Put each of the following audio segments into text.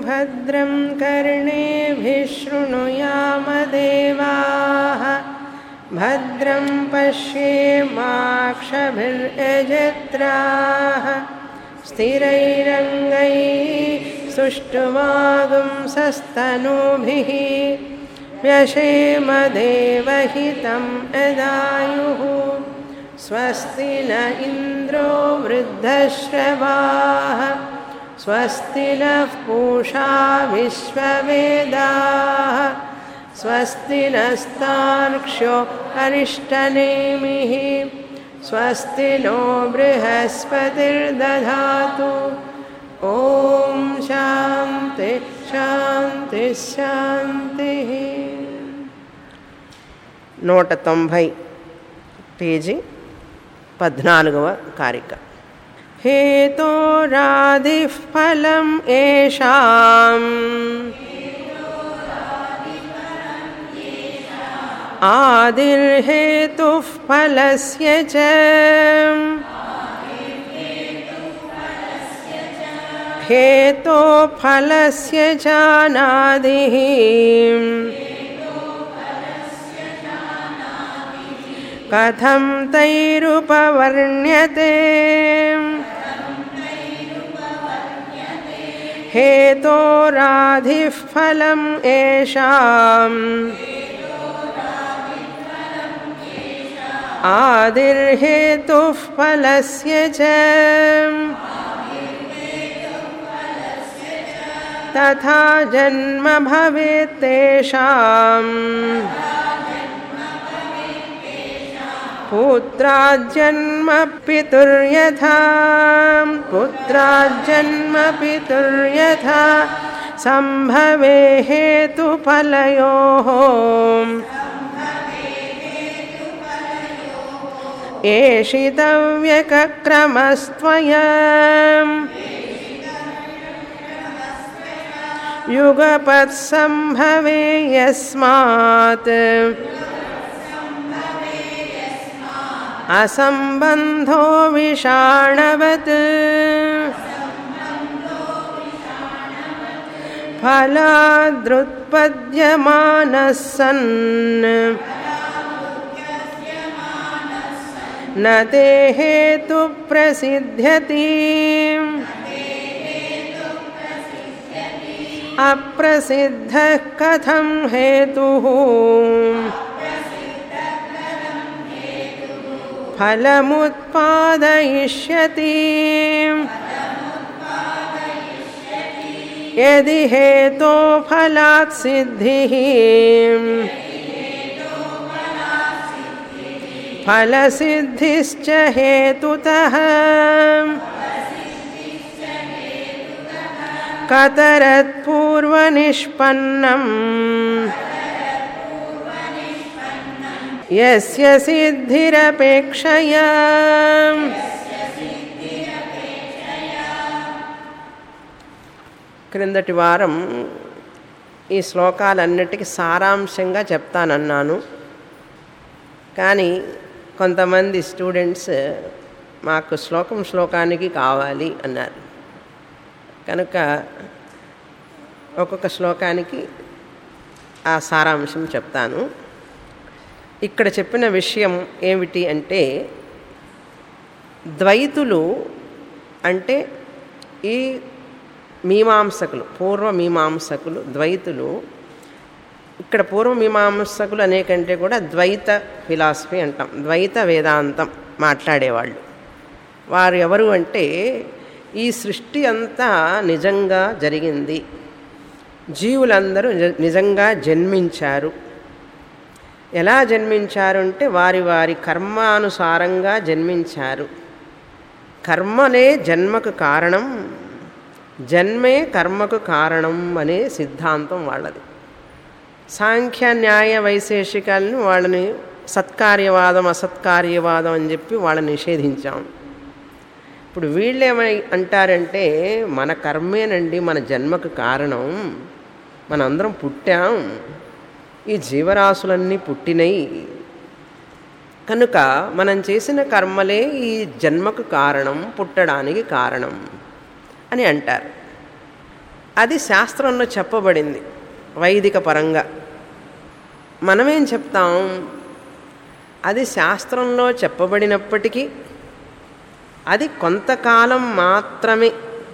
भद्रं कर्णेभिः शृणुयाम देवाः भद्रं पश्येमाक्षभिर्यजत्राः स्थिरैरङ्गैः सुष्ठुवागुंसस्तनूभिः व्यशेम देवहितं यदायुः स्वस्ति न इन्द्रो वृद्धश्रवाः स्वस्ति नः पूषा विश्ववेदाः स्वस्ति नस्तार्क्ष्यो अरिष्टनेमिः स्वस्ति नो बृहस्पतिर्दधातु ॐ शान्ति शान्ति शान्तिः 190 పేజీ 14వ కారిక हेतोरादिः फलं येषाम् आदिर्हेतुः फलस्य च हेतो फलस्य चानादिः कथं तैरुपवर्ण्यते हेतोरादिः फलं येषाम् आदिर्हेतुः फलस्य च तथा जन्म भवेत् तेषाम् पुत्राज्जन्म पितुर्यथा संभवे हेतुफलयोः एषितव्यकक्रमस्त्वया युगपत् संभवे यस्मात् असंबंधो विषाणवत् फलादुत्पद्यमानः सन् न ते हेतु प्रसिद्ध्यति अप्रसिद्धः कथं हेतुः फलमुत्पादयिष्यति यदि हेतो फलात् सिद्धिः फलसिद्धिश्च हेतुतः कतरत्पूर्वनिष्पन्नम् यस्य सिद्धिरपेक्षया క్రిందటి వారం ఈ శ్లోకాలన్నిటికీ సారాంశంగా చెప్తానన్నాను. కానీ కొంతమంది స్టూడెంట్స్ మాకు శ్లోకానికి కావాలి అన్నారు. కనుక ఒక్కొక్క శ్లోకానికి ఆ సారాంశం చెప్తాను. ఇక్కడ చెప్పిన విషయం ఏమిటి అంటే, ద్వైతులు అంటే ఈ మీమాంసకులు, పూర్వమీమాంసకులు ద్వైతులు. ఇక్కడ పూర్వమీమాంసకులు అనేకంటే కూడా ద్వైత ఫిలాసఫీ అంటాం, ద్వైత వేదాంతం మాట్లాడేవాళ్ళు. వారు ఎవరు అంటే, ఈ సృష్టి అంతా నిజంగా జరిగింది, జీవులందరూ నిజంగా జన్మించారు. ఎలా జన్మించారు అంటే వారి వారి కర్మానుసారంగా జన్మించారు. కర్మనే జన్మకు కారణం, జన్మే కర్మకు కారణం అనే సిద్ధాంతం వాళ్ళది. సాంఖ్య న్యాయ వైశేషికాలను వాళ్ళని సత్కార్యవాదం అసత్కార్యవాదం అని చెప్పి వాళ్ళని నిషేధించాం. ఇప్పుడు వీళ్ళేమై అంటారంటే, మన కర్మేనండి మన జన్మకు కారణం, మనందరం పుట్టాం, ఈ జీవరాశులన్నీ పుట్టినయి, కనుక మనం చేసిన కర్మలే ఈ జన్మకు కారణం, పుట్టడానికి కారణం అని అంటారు. అది శాస్త్రంలో చెప్పబడింది వైదిక పరంగా. మనమేం చెప్తాం, అది శాస్త్రంలో చెప్పబడినప్పటికీ అది కొంతకాలం మాత్రమే.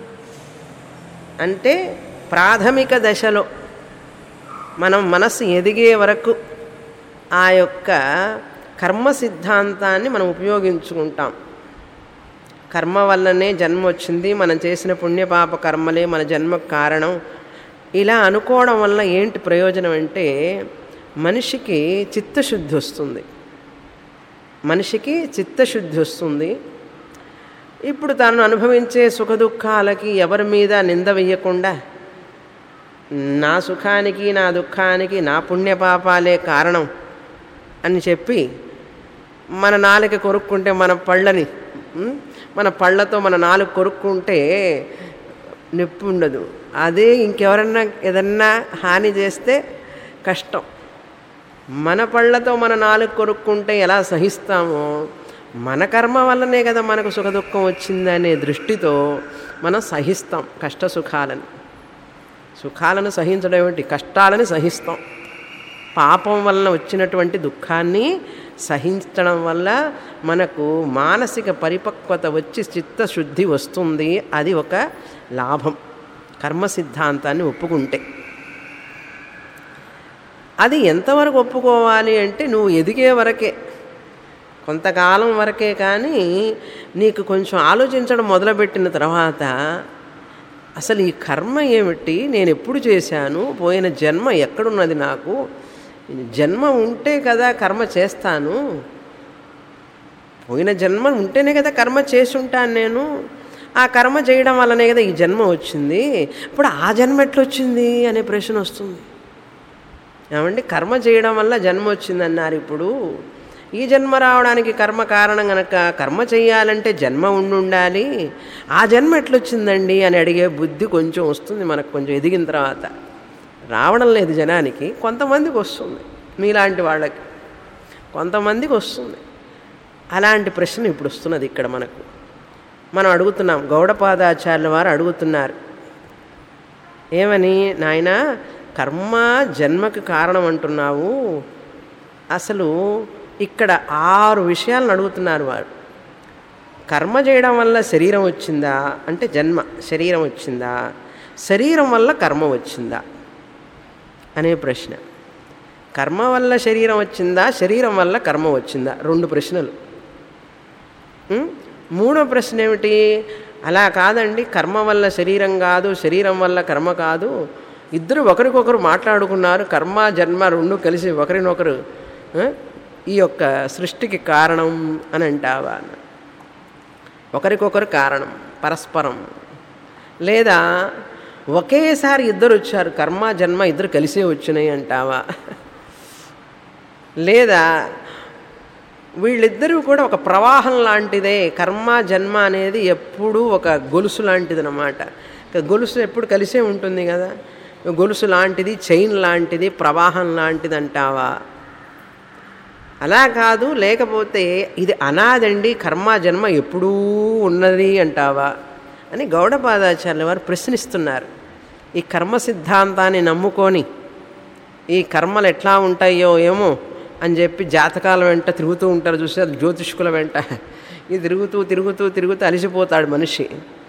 అంటే ప్రాథమిక దశలో మనం మనసు ఎదిగే వరకు ఆ యొక్క కర్మ సిద్ధాంతాన్ని మనం ఉపయోగించుకుంటాం. కర్మ వల్లనే జన్మ వచ్చింది, మనం చేసిన పుణ్యపాప కర్మలే మన జన్మకు కారణం, ఇలా అనుకోవడం వల్ల ఏంటి ప్రయోజనం అంటే మనిషికి చిత్తశుద్ధి వస్తుంది. మనిషికి చిత్తశుద్ధి వస్తుంది. ఇప్పుడు తాను అనుభవించే సుఖదుఖాలకి ఎవరి మీద నింద వేయకుండా నా సుఖానికి నా దుఃఖానికి నా పుణ్యపాపాలే కారణం అని చెప్పి మన నాలుక కొరుక్కుంటే మన పళ్ళతో మన నాలుక కొరుక్కుంటే నొప్పి ఉండదు. అదే ఇంకెవరన్నా ఏదన్నా హాని చేస్తే కష్టం. మన పళ్ళతో మన నాలుక కొరుక్కుంటే ఎలా సహిస్తామో, మన కర్మ వల్లనే కదా మనకు సుఖదుఖం వచ్చిందనే దృష్టితో మనం సహిస్తాం కష్ట సుఖాలను. సుఖాలను సహించడం ఏమిటి, కష్టాలను సహిస్తాం. పాపం వలన వచ్చినటువంటి దుఃఖాన్ని సహించడం వల్ల మనకు మానసిక పరిపక్వత వచ్చి చిత్తశుద్ధి వస్తుంది. అది ఒక లాభం కర్మ సిద్ధాంతాన్ని ఒప్పుకుంటే. అది ఎంతవరకు ఒప్పుకోవాలి అంటే నువ్వు ఎదిగే వరకే, కొంతకాలం వరకే. కానీ నీకు కొంచెం ఆలోచించడం మొదలుపెట్టిన తర్వాత అసలు ఈ కర్మ ఏమిటి, నేను ఎప్పుడు చేశాను, పోయిన జన్మ ఎక్కడున్నది, నాకు జన్మ ఉంటే కదా కర్మ చేస్తాను, పోయిన జన్మ ఉంటేనే కదా కర్మ చేసి ఉంటాను నేను, ఆ కర్మ చేయడం వల్లనే కదా ఈ జన్మ వచ్చింది, ఇప్పుడు ఆ జన్మ ఎట్లొచ్చింది అనే ప్రశ్న వస్తుంది. ఏమండి, కర్మ చేయడం వల్ల జన్మ వచ్చిందన్నారు. ఇప్పుడు ఈ జన్మ రావడానికి కర్మ కారణం కనుక కర్మ చేయాలంటే జన్మ ఉండాలి, ఆ జన్మ ఎట్లొచ్చిందండి అని అడిగే బుద్ధి కొంచెం వస్తుంది మనకు. కొంచెం ఎదిగిన తర్వాత రావడం లేదు జనానికి, కొంతమందికి వస్తుంది, మీలాంటి వాళ్ళకి కొంతమందికి వస్తుంది. అలాంటి ప్రశ్న ఇప్పుడు వస్తున్నది ఇక్కడ మనకు. మనం అడుగుతున్నాం, గౌడపాదాచార్యుల వారు అడుగుతున్నారు ఏమని, నాయనా కర్మ జన్మకు కారణం అంటున్నావు, అసలు ఇక్కడ 6 విషయాలను అడుగుతున్నారు వారు. కర్మ చేయడం వల్ల శరీరం వచ్చిందా అంటే జన్మ, శరీరం వచ్చిందా, శరీరం వల్ల కర్మ వచ్చిందా అనే ప్రశ్న. కర్మ వల్ల శరీరం వచ్చిందా, శరీరం వల్ల కర్మ వచ్చిందా, 2 ప్రశ్నలు. మూడో ప్రశ్న ఏమిటి, అలా కాదండి, కర్మ వల్ల శరీరం కాదు, శరీరం వల్ల కర్మ కాదు, ఇద్దరు ఒకరికొకరు మాట్లాడుకున్నారు, కర్మ జన్మ 2 కలిసి ఒకరినొకరు ఈ యొక్క సృష్టికి కారణం అని అంటావా? ఒకరికొకరు కారణం పరస్పరం. లేదా ఒకేసారి ఇద్దరు వచ్చారు, కర్మ జన్మ ఇద్దరు కలిసే వచ్చినాయి అంటావా? లేదా వీళ్ళిద్దరూ కూడా ఒక ప్రవాహం లాంటిదే, కర్మ జన్మ అనేది ఎప్పుడూ ఒక గొలుసు లాంటిది అన్నమాట. గొలుసు ఎప్పుడు కలిసే ఉంటుంది కదా, గొలుసు లాంటిది, చైన్ లాంటిది, ప్రవాహం లాంటిది అంటావా? అలా కాదు, లేకపోతే ఇది అనాదండి, కర్మ జన్మ ఎప్పుడూ ఉన్నది అంటావా అని గౌడపాదాచార్యుల వారు ప్రశ్నిస్తున్నారు. ఈ కర్మ సిద్ధాంతాన్ని నమ్ముకొని ఈ కర్మలు ఎట్లా ఉంటాయో ఏమో అని చెప్పి జాతకాల వెంట తిరుగుతూ ఉంటారు చూసారు, జ్యోతిష్కుల వెంట. ఇది తిరుగుతూ తిరుగుతూ తిరుగుతూ అలసిపోతాడు మనిషి.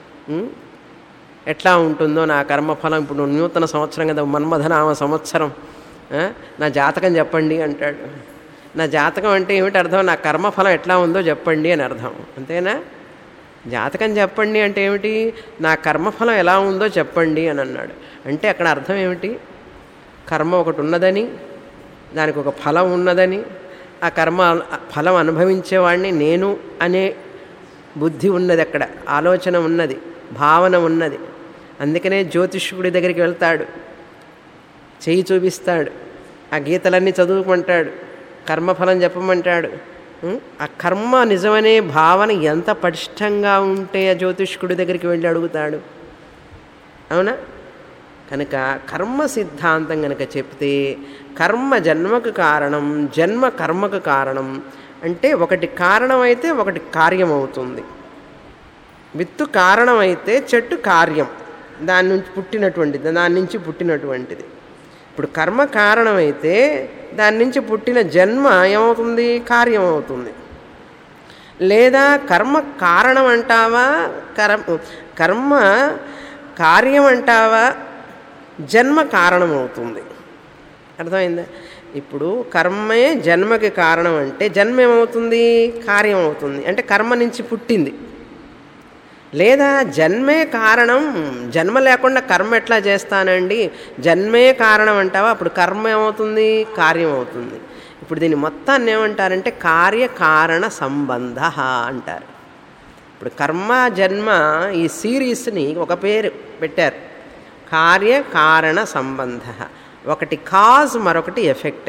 ఎట్లా ఉంటుందో నా కర్మఫలం, ఇప్పుడు నూతన సంవత్సరం కదా, మన్మథనామ సంవత్సరం, నా జాతకం చెప్పండి అంటాడు. నా జాతకం అంటే ఏమిటి అర్థం, నా కర్మఫలం ఎట్లా ఉందో చెప్పండి అని అర్థం, అంతేనా? జాతకం చెప్పండి అంటే ఏమిటి, నా కర్మఫలం ఎలా ఉందో చెప్పండి అని అన్నాడు. అంటే అక్కడ అర్థం ఏమిటి, కర్మ ఒకటి ఉన్నదని, దానికి ఒక ఫలం ఉన్నదని, ఆ కర్మ ఫలం అనుభవించేవాడిని నేను అనే బుద్ధి ఉన్నది, అక్కడ ఆలోచన ఉన్నది, భావన ఉన్నది. అందుకనే జ్యోతిష్కుడి దగ్గరికి వెళ్తాడు, చెయ్యి చూపిస్తాడు, ఆ గీతలన్నీ చదువుకుంటాడు, కర్మఫలం చెప్పమంటాడు. ఆ కర్మ నిజమనే భావన ఎంత పటిష్టంగా ఉంటే ఆ జ్యోతిష్కుడి దగ్గరికి వెళ్ళి అడుగుతాడు, అవునా? కనుక కర్మ సిద్ధాంతం కనుక చెప్తే కర్మ జన్మకు కారణం, జన్మ కర్మకు కారణం. అంటే ఒకటి కారణమైతే ఒకటి కార్యం అవుతుంది. విత్తు కారణమైతే చెట్టు కార్యం. దాని నుంచి పుట్టినటువంటిది. ఇప్పుడు కర్మ కారణమైతే దాని నుంచి పుట్టిన జన్మ ఏమవుతుంది? కార్యం అవుతుంది. లేదా కర్మ కారణం అంటావా, కర్మ కార్యం అంటావా, జన్మ కారణం అవుతుంది. అర్థమైందా? ఇప్పుడు కర్మే జన్మకి కారణం అంటే జన్మ ఏమవుతుంది? కార్యం అవుతుంది. అంటే కర్మ నుంచి పుట్టింది. లేదా జన్మే కారణం, జన్మ లేకుండా కర్మ ఎట్లా చేస్తానండి, జన్మే కారణం అంటావా, అప్పుడు కర్మ ఏమవుతుంది? కార్యం అవుతుంది. ఇప్పుడు దీన్ని మొత్తాన్ని ఏమంటారంటే కార్యకారణ సంబంధ అంటారు. ఇప్పుడు కర్మ జన్మ ఈ సిరీస్ని ఒక పేరు పెట్టారు, కార్యకారణ సంబంధ. ఒకటి కాజ్, మరొకటి ఎఫెక్ట్.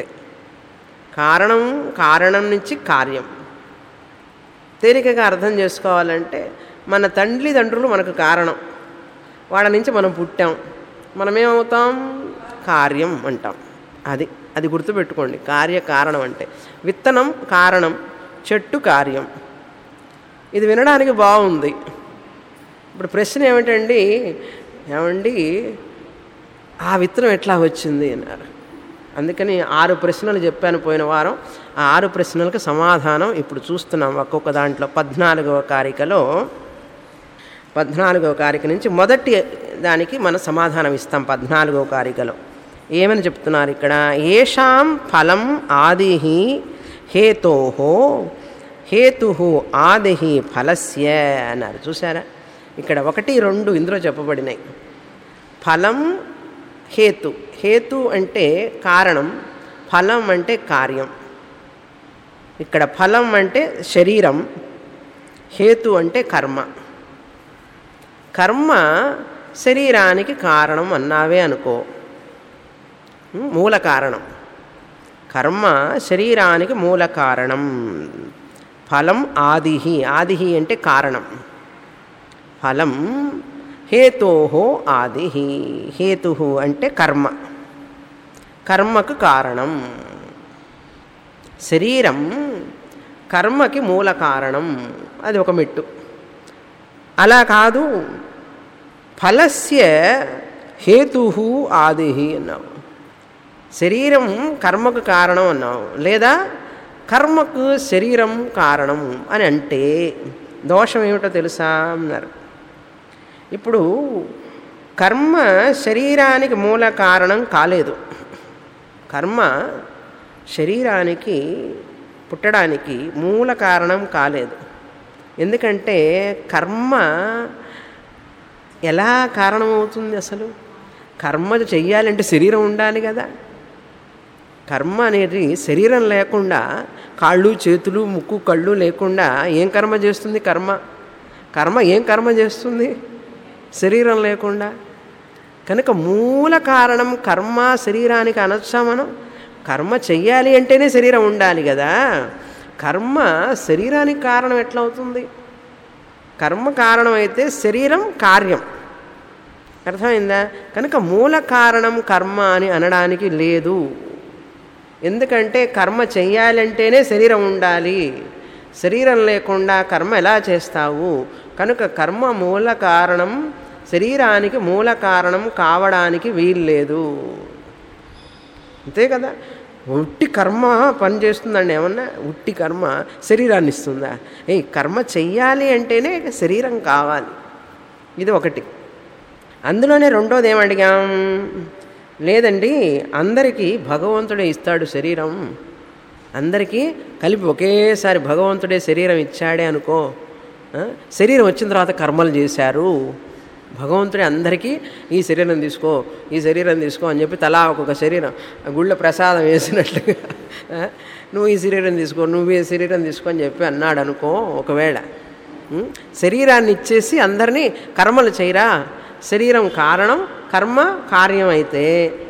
కారణం నుంచి కార్యం. తేలికగా అర్థం చేసుకోవాలంటే మన తల్లిదండ్రులు మనకు కారణం, వాళ్ళ నుంచి మనం పుట్టాం, మనమేమవుతాం? కార్యం అంటాం. అది గుర్తుపెట్టుకోండి. కార్యకారణం అంటే విత్తనం కారణం, చెట్టు కార్యం. ఇది వినడానికి బాగుంది. ఇప్పుడు ప్రశ్న ఏమిటండి, ఏమండి ఆ విత్తనం ఎట్లా వచ్చింది అన్నారు. అందుకని 6 ప్రశ్నలు చెప్పాను పోయిన వారం. ఆ 6 ప్రశ్నలకు సమాధానం ఇప్పుడు చూస్తున్నాం. ఒక్కొక్క దాంట్లో 14వ కారికలో 14వ కారిక నుంచి మొదటి దానికి మనం సమాధానం ఇస్తాం. 14వ కారికలో ఏమని చెప్తున్నారు ఇక్కడ? ఏషాం ఫలం ఆదిహి హేతోహో హేతు ఆదిహి ఫలస్య అన్నారు. చూసారా? ఇక్కడ 1, 2 ఇందులో చెప్పబడినాయి. ఫలం, హేతు. హేతు అంటే కారణం, ఫలం అంటే కార్యం. ఇక్కడ ఫలం అంటే శరీరం, హేతు అంటే కర్మ. కర్మ శరీరానికి కారణం అన్నావే అనుకో, మూల కారణం. కర్మ శరీరానికి మూల కారణం. ఫలం ఆదిహి, ఆదిహి అంటే కారణం. ఫలం హేతోహో ఆదిహి, హేతు అంటే కర్మ, కర్మకు కారణం. శరీరం కర్మకి మూల కారణం, అది ఒక మెట్టు. అలా కాదు, ఫలస్య హేతు ఆదిహి అన్నావు. శరీరం కర్మకు కారణం అన్నావు, లేదా కర్మకు శరీరం కారణం అని అంటే దోషం ఏమిటో తెలుసా అన్నారు. ఇప్పుడు కర్మ శరీరానికి మూల కారణం కాలేదు. కర్మ శరీరానికి పుట్టడానికి మూల కారణం కాలేదు. ఎందుకంటే కర్మ ఎలా కారణమవుతుంది? అసలు కర్మ చెయ్యాలంటే శరీరం ఉండాలి కదా. కర్మ అనేది శరీరం లేకుండా, కాళ్ళు చేతులు ముక్కు కళ్ళు లేకుండా ఏం కర్మ చేస్తుంది? కర్మ ఏం కర్మ చేస్తుంది శరీరం లేకుండా? కనుక మూల కారణం కర్మ శరీరానికి అనొచ్చా మనం? కర్మ చెయ్యాలి అంటేనే శరీరం ఉండాలి కదా. కర్మ శరీరానికి కారణం ఎట్లా అవుతుంది? కర్మ కారణం అయితే శరీరం కార్యం. అర్థమైందా? కనుక మూల కారణం కర్మ అని అనడానికి లేదు. ఎందుకంటే కర్మ చెయ్యాలంటేనే శరీరం ఉండాలి, శరీరం లేకుండా కర్మ ఎలా చేస్తావు? కనుక కర్మ మూల కారణం శరీరానికి మూల కారణం కావడానికి వీల్లేదు. అంతే కదా. ఉట్టి కర్మ పనిచేస్తుందండి ఏమన్నా? ఉట్టి కర్మ శరీరాన్ని ఇస్తుందా? కర్మ చెయ్యాలి అంటేనే శరీరం కావాలి. ఇది ఒకటి. అందులోనే రెండోది ఏమడిగాం? లేదండి, అందరికీ భగవంతుడే ఇస్తాడు శరీరం, అందరికీ కలిపి ఒకేసారి భగవంతుడే శరీరం ఇచ్చాడే అనుకో. శరీరం వచ్చిన తర్వాత కర్మలు చేశారు. భగవంతుడే అందరికీ ఈ శరీరం తీసుకో, ఈ శరీరం తీసుకో అని చెప్పి తలా ఒక్కొక్క శరీరం గుళ్ళ ప్రసాదం వేసినట్లుగా నువ్వు ఈ శరీరం తీసుకో, నువ్వు ఈ శరీరం తీసుకో అని చెప్పి అన్నాడు అనుకో. ఒకవేళ శరీరాన్ని ఇచ్చేసి అందరినీ కర్మలు చేయరా, శరీరం కారణం కర్మ కార్యం అయితే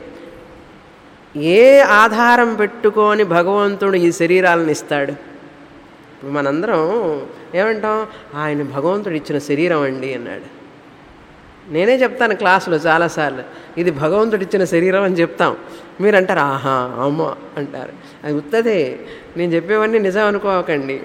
ఏ ఆధారం పెట్టుకొని భగవంతుడు ఈ శరీరాలను ఇస్తాడు? ఇప్పుడు మనందరం ఏమంటాం? ఆయన భగవంతుడు ఇచ్చిన శరీరం అండి అన్నాడు. నేనే చెప్తాను క్లాసులో చాలాసార్లు, ఇది భగవంతుడు ఇచ్చిన శరీరం అని చెప్తాం. మీరు అంటారు ఆహా అమ్మ అంటారు. అది ఉత్తదే, నేను చెప్పేవన్నీ నిజం అనుకోకండి.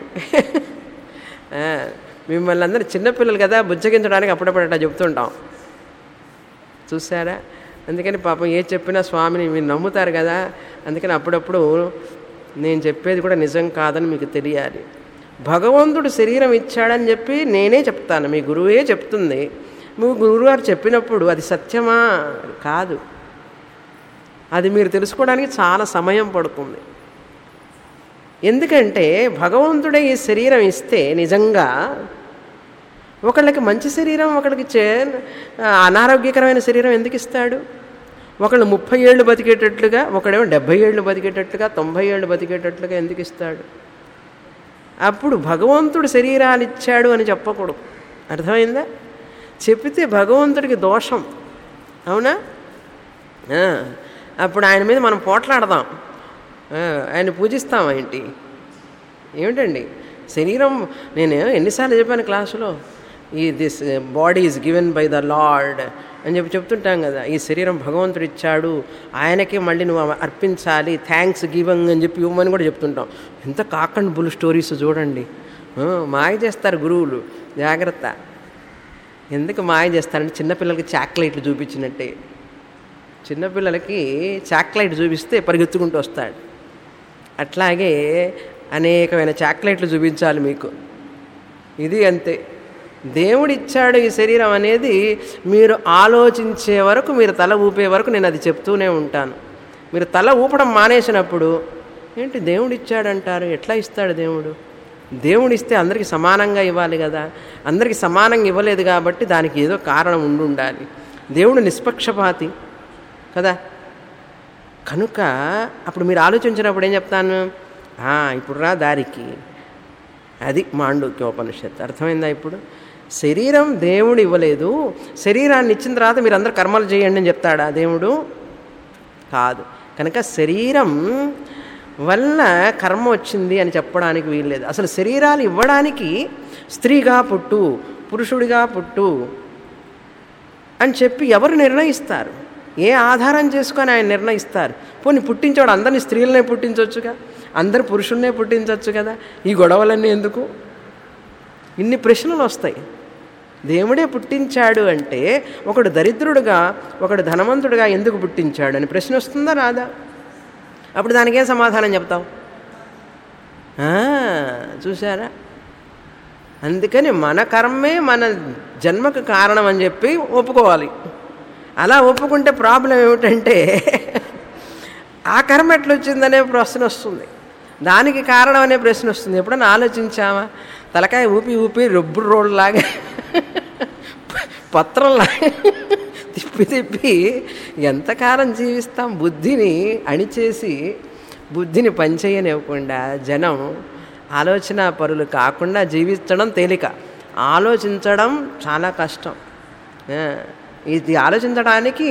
మిమ్మల్ని అందరూ చిన్నపిల్లలు కదా, బుజ్జగించడానికి అప్పుడప్పుడు అట్లా చెప్తుంటాం. చూసారా? అందుకని పాపం ఏ చెప్పినా స్వామిని మీరు నమ్ముతారు కదా, అందుకని అప్పుడప్పుడు నేను చెప్పేది కూడా నిజం కాదని మీకు తెలియాలి. భగవంతుడు శరీరం ఇచ్చాడని చెప్పి నేనే చెప్తాను, మీ గురువే చెప్తుంది. మీ గురువుగారు చెప్పినప్పుడు అది సత్యమా? కాదు. అది మీరు తెలుసుకోవడానికి చాలా సమయం పడుతుంది. ఎందుకంటే భగవంతుడే ఈ శరీరం ఇస్తే నిజంగా ఒకళ్ళకి మంచి శరీరం, ఒకళ్ళకి అనారోగ్యకరమైన శరీరం ఎందుకు ఇస్తాడు? ఒకళ్ళు 30 ఏళ్ళు బతికేటట్లుగా, ఒకడేమో 70 ఏళ్ళు బతికేటట్లుగా, 90 ఏళ్ళు బతికేటట్లుగా ఎందుకు ఇస్తాడు? అప్పుడు భగవంతుడు శరీరాలు ఇచ్చాడు అని చెప్పకూడదు. అర్థమైందా? చెప్తే భగవంతుడికి దోషం. అవునా? అప్పుడు ఆయన మీద మనం పోట్లాడదాం, ఆయన పూజిస్తాం ఏంటి? ఏమిటండి శరీరం? నేను ఎన్నిసార్లు చెప్పాను క్లాసులో, this body is given by the lord అని చెప్తుంటాం కదా. ఈ శరీరం భగవంతుడు ఇచ్చాడు, ఆయనకే మళ్ళీ నువ్వు అర్పించాలి, థ్యాంక్స్ గివింగ్ అని చెప్పి ఇవ్వమని కూడా చెప్తుంటాం. ఎంత కాకండ్ బుల్ స్టోరీస్ చూడండి. మాయ చేస్తారు గురువులు, జాగ్రత్త. ఎందుకు మాయ చేస్తారంటే చిన్నపిల్లలకి చాక్లెట్లు చూపించినట్టే. చిన్నపిల్లలకి చాక్లెట్ చూపిస్తే పరిగెత్తుకుంటూ వస్తాడు. అట్లాగే అనేకమైన చాక్లెట్లు చూపించాలి మీకు. ఇది అంతే. దేవుడిచ్చాడు ఈ శరీరం అనేది మీరు ఆలోచించే వరకు, మీరు తల ఊపే వరకు నేను అది చెప్తూనే ఉంటాను. మీరు తల ఊపడం మానేసినప్పుడు ఏంటి దేవుడిచ్చాడంటారు, ఎట్లా ఇస్తాడు దేవుడు? దేవుడిస్తే అందరికీ సమానంగా ఇవ్వాలి కదా. అందరికీ సమానంగా ఇవ్వలేదు కాబట్టి దానికి ఏదో కారణం ఉండాలి. దేవుడు నిష్పక్షపాతి కదా. కనుక అప్పుడు మీరు ఆలోచించినప్పుడు ఏం చెప్తాను, ఇప్పుడు రా దారికి. అది మాండూక్యోపనిషత్తు. అర్థమైందా? ఇప్పుడు శరీరం దేవుడు ఇవ్వలేదు, శరీరాన్ని ఇచ్చిన తర్వాత మీరు అందరు కర్మలు చేయండి అని చెప్తాడా దేవుడు? కాదు. కనుక శరీరం వల్ల కర్మ వచ్చింది అని చెప్పడానికి వీల్లేదు. అసలు శరీరాలు ఇవ్వడానికి స్త్రీగా పుట్టు, పురుషుడిగా పుట్టు అని చెప్పి ఎవరు నిర్ణయిస్తారు? ఏ ఆధారం చేసుకొని ఆయన నిర్ణయిస్తారు? పోనీ పుట్టించాడు అందరినీ స్త్రీలనే పుట్టించవచ్చుగా, అందరు పురుషుల్నే పుట్టించవచ్చు కదా. ఈ గొడవలన్నీ ఎందుకు? ఇన్ని ప్రశ్నలు వస్తాయి. దేవుడే పుట్టించాడు అంటే ఒకడు దరిద్రుడుగా, ఒకడు ధనవంతుడుగా ఎందుకు పుట్టించాడు అని ప్రశ్న వస్తుందా రాదా? అప్పుడు దానికేం సమాధానం చెప్తావు? చూసారా? అందుకని మన కర్మే మన జన్మకు కారణం అని చెప్పి ఒప్పుకోవాలి. అలా ఒప్పుకుంటే ప్రాబ్లం ఏమిటంటే ఆ కర్మ ఎట్లొచ్చిందనే ప్రశ్న వస్తుంది, దానికి కారణం అనే ప్రశ్న వస్తుంది. ఎప్పుడన్నా ఆలోచించామా? తలకాయ ఊపి ఊపి రొబ్బు రోడ్లాగా పత్రంలాగా తిప్పి తిప్పి ఎంతకాలం జీవిస్తాం? బుద్ధిని అణిచేసి బుద్ధిని పనిచేయనివ్వకుండా జనం ఆలోచన పరులు కాకుండా జీవించడం తేలిక, ఆలోచించడం చాలా కష్టం. ఇది ఆలోచించడానికి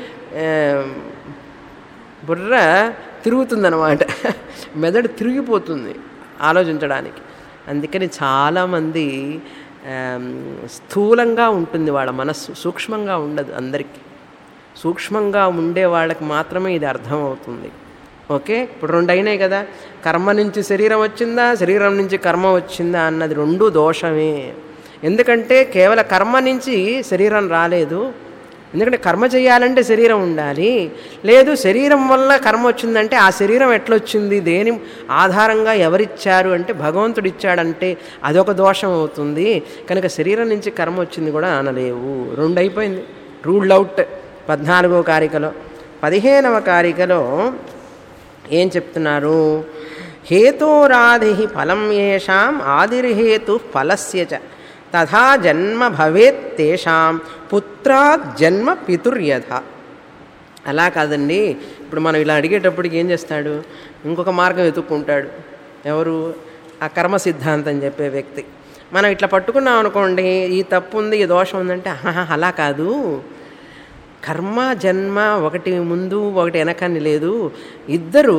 బుర్ర తిరుగుతుందన్నమాట, మెదడు తిరిగిపోతుంది ఆలోచించడానికి. అందుకని చాలామంది స్థూలంగా ఉంటుంది వాళ్ళ మనస్సు, సూక్ష్మంగా ఉండదు. అందరికీ సూక్ష్మంగా ఉండే వాళ్ళకి మాత్రమే ఇది అర్థమవుతుంది. ఓకే, ఇప్పుడు 2 అయినాయి కదా. కర్మ నుంచి శరీరం వచ్చిందా, శరీరం నుంచి కర్మ వచ్చిందా అన్నది 2 దోషమే. ఎందుకంటే కేవలం కర్మ నుంచి శరీరం రాలేదు. ఎందుకంటే కర్మ చేయాలంటే శరీరం ఉండాలి. లేదు శరీరం వల్ల కర్మ వచ్చిందంటే ఆ శరీరం ఎట్లొచ్చింది, దేని ఆధారంగా ఎవరిచ్చారు అంటే భగవంతుడు ఇచ్చాడంటే అదొక దోషం అవుతుంది. కనుక శరీరం నుంచి కర్మ వచ్చింది కూడా అనలేవు. 2 అయిపోయింది, రూల్డ్ అవుట్. 14వ కారికలో. 15వ కారికలో ఏం చెప్తున్నారు? హేతోరాధి ఫలం ఏషాం ఆదిర్హేతు ఫలస్య చ తథా జన్మ భవేత్ తేషాం పుత్రాత్ జన్మ పితుర్యథ. అలా కాదండి. ఇప్పుడు మనం ఇలా అడిగేటప్పటికి ఏం చేస్తాడు? ఇంకొక మార్గం వెతుక్కుంటాడు. ఎవరు? ఆ కర్మ సిద్ధాంతం చెప్పే వ్యక్తి. మనం ఇట్లా పట్టుకున్నాం అనుకోండి, ఈ తప్పు ఉంది, ఈ దోషం ఉందంటే అలా కాదు, కర్మ జన్మ ఒకటి ముందు ఒకటి వెనకని లేదు. ఇద్దరు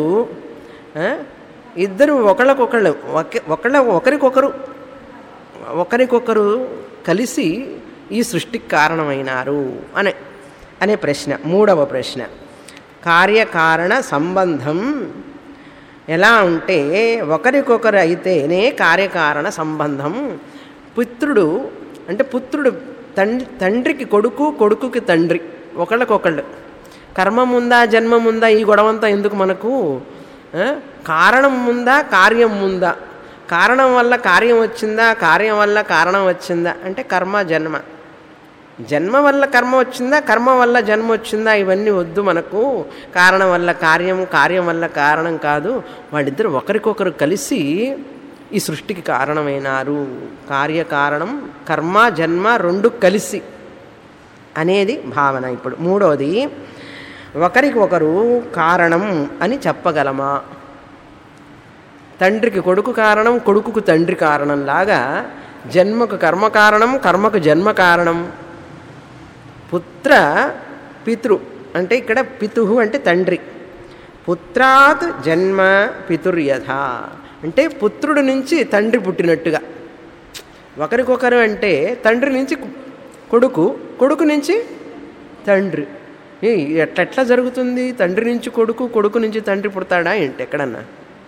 ఒకరికొకరు కలిసి ఈ సృష్టికి కారణమైనారు అనే ప్రశ్న. 3వ ప్రశ్న, కార్యకారణ సంబంధం ఎలా ఉంటే ఒకరికొకరు అయితేనే కార్యకారణ సంబంధం. పుత్రుడు అంటే పుత్రుడు తండ్రికి కొడుకు, కొడుకుకి తండ్రి ఒకళ్ళకొకళ్ళు. కర్మ ముందా జన్మ ముందా ఈ గొడవంతా ఎందుకు మనకు? కారణం ముందా కార్యం ముందా? కారణం వల్ల కార్యం వచ్చిందా, కార్యం వల్ల కారణం వచ్చిందా అంటే కర్మ జన్మ. జన్మ వల్ల కర్మ వచ్చిందా, కర్మ వల్ల జన్మ వచ్చిందా, ఇవన్నీ వద్దు మనకు. కారణం వల్ల కార్యం, కార్యం వల్ల కారణం కాదు. వాళ్ళిద్దరు ఒకరికొకరు కలిసి ఈ సృష్టికి కారణమైనారు. కార్యకారణం కర్మ జన్మ రెండు కలిసి అనేది భావన. ఇప్పుడు మూడవది, ఒకరికి ఒకరు కారణం అని చెప్పగలమా? తండ్రికి కొడుకు కారణం, కొడుకుకు తండ్రి కారణం లాగా జన్మకు కర్మ కారణం, కర్మకు జన్మ కారణం. పుత్ర పితృ అంటే ఇక్కడ పితుహు అంటే తండ్రి. పుత్రాత్ జన్మ పితుర్యథ అంటే పుత్రుడి నుంచి తండ్రి పుట్టినట్టుగా. ఒకరికొకరు అంటే తండ్రి నుంచి కొడుకు, కొడుకు నుంచి తండ్రి. ఎట్లా జరుగుతుంది? తండ్రి నుంచి కొడుకు, కొడుకు నుంచి తండ్రి పుడతాడా ఏంటి ఎక్కడన్నా?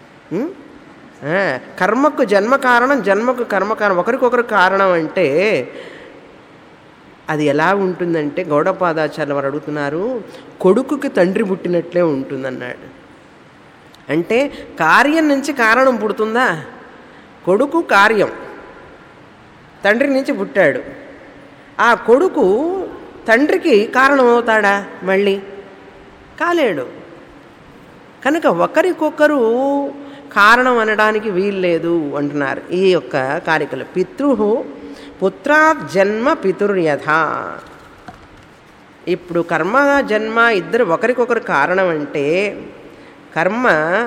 కర్మకు జన్మ కారణం, జన్మకు కర్మ కారణం, ఒకరికొకరు కారణం అంటే అది ఎలా ఉంటుందంటే గౌడపాదాచార్యులు వారు అడుగుతున్నారు, కొడుకుకి తండ్రి పుట్టినట్లే ఉంటుందన్నాడు. అంటే కార్యం నుంచి కారణం పుడుతుందా? కొడుకు కార్యం తండ్రి నుంచి పుట్టాడు. ఆ కొడుకు తండ్రికి కారణం అవుతాడా? మళ్ళీ కాలేడు. కనుక ఒకరికొకరు కారణం అనడానికి వీల్లేదు అంటున్నారు ఈ యొక్క కారికలు. పితృ పుత్రాత్ జన్మ పితుర్యథ. ఇప్పుడు కర్మ జన్మ ఇద్దరు ఒకరికొకరు కారణం అంటే కర్మ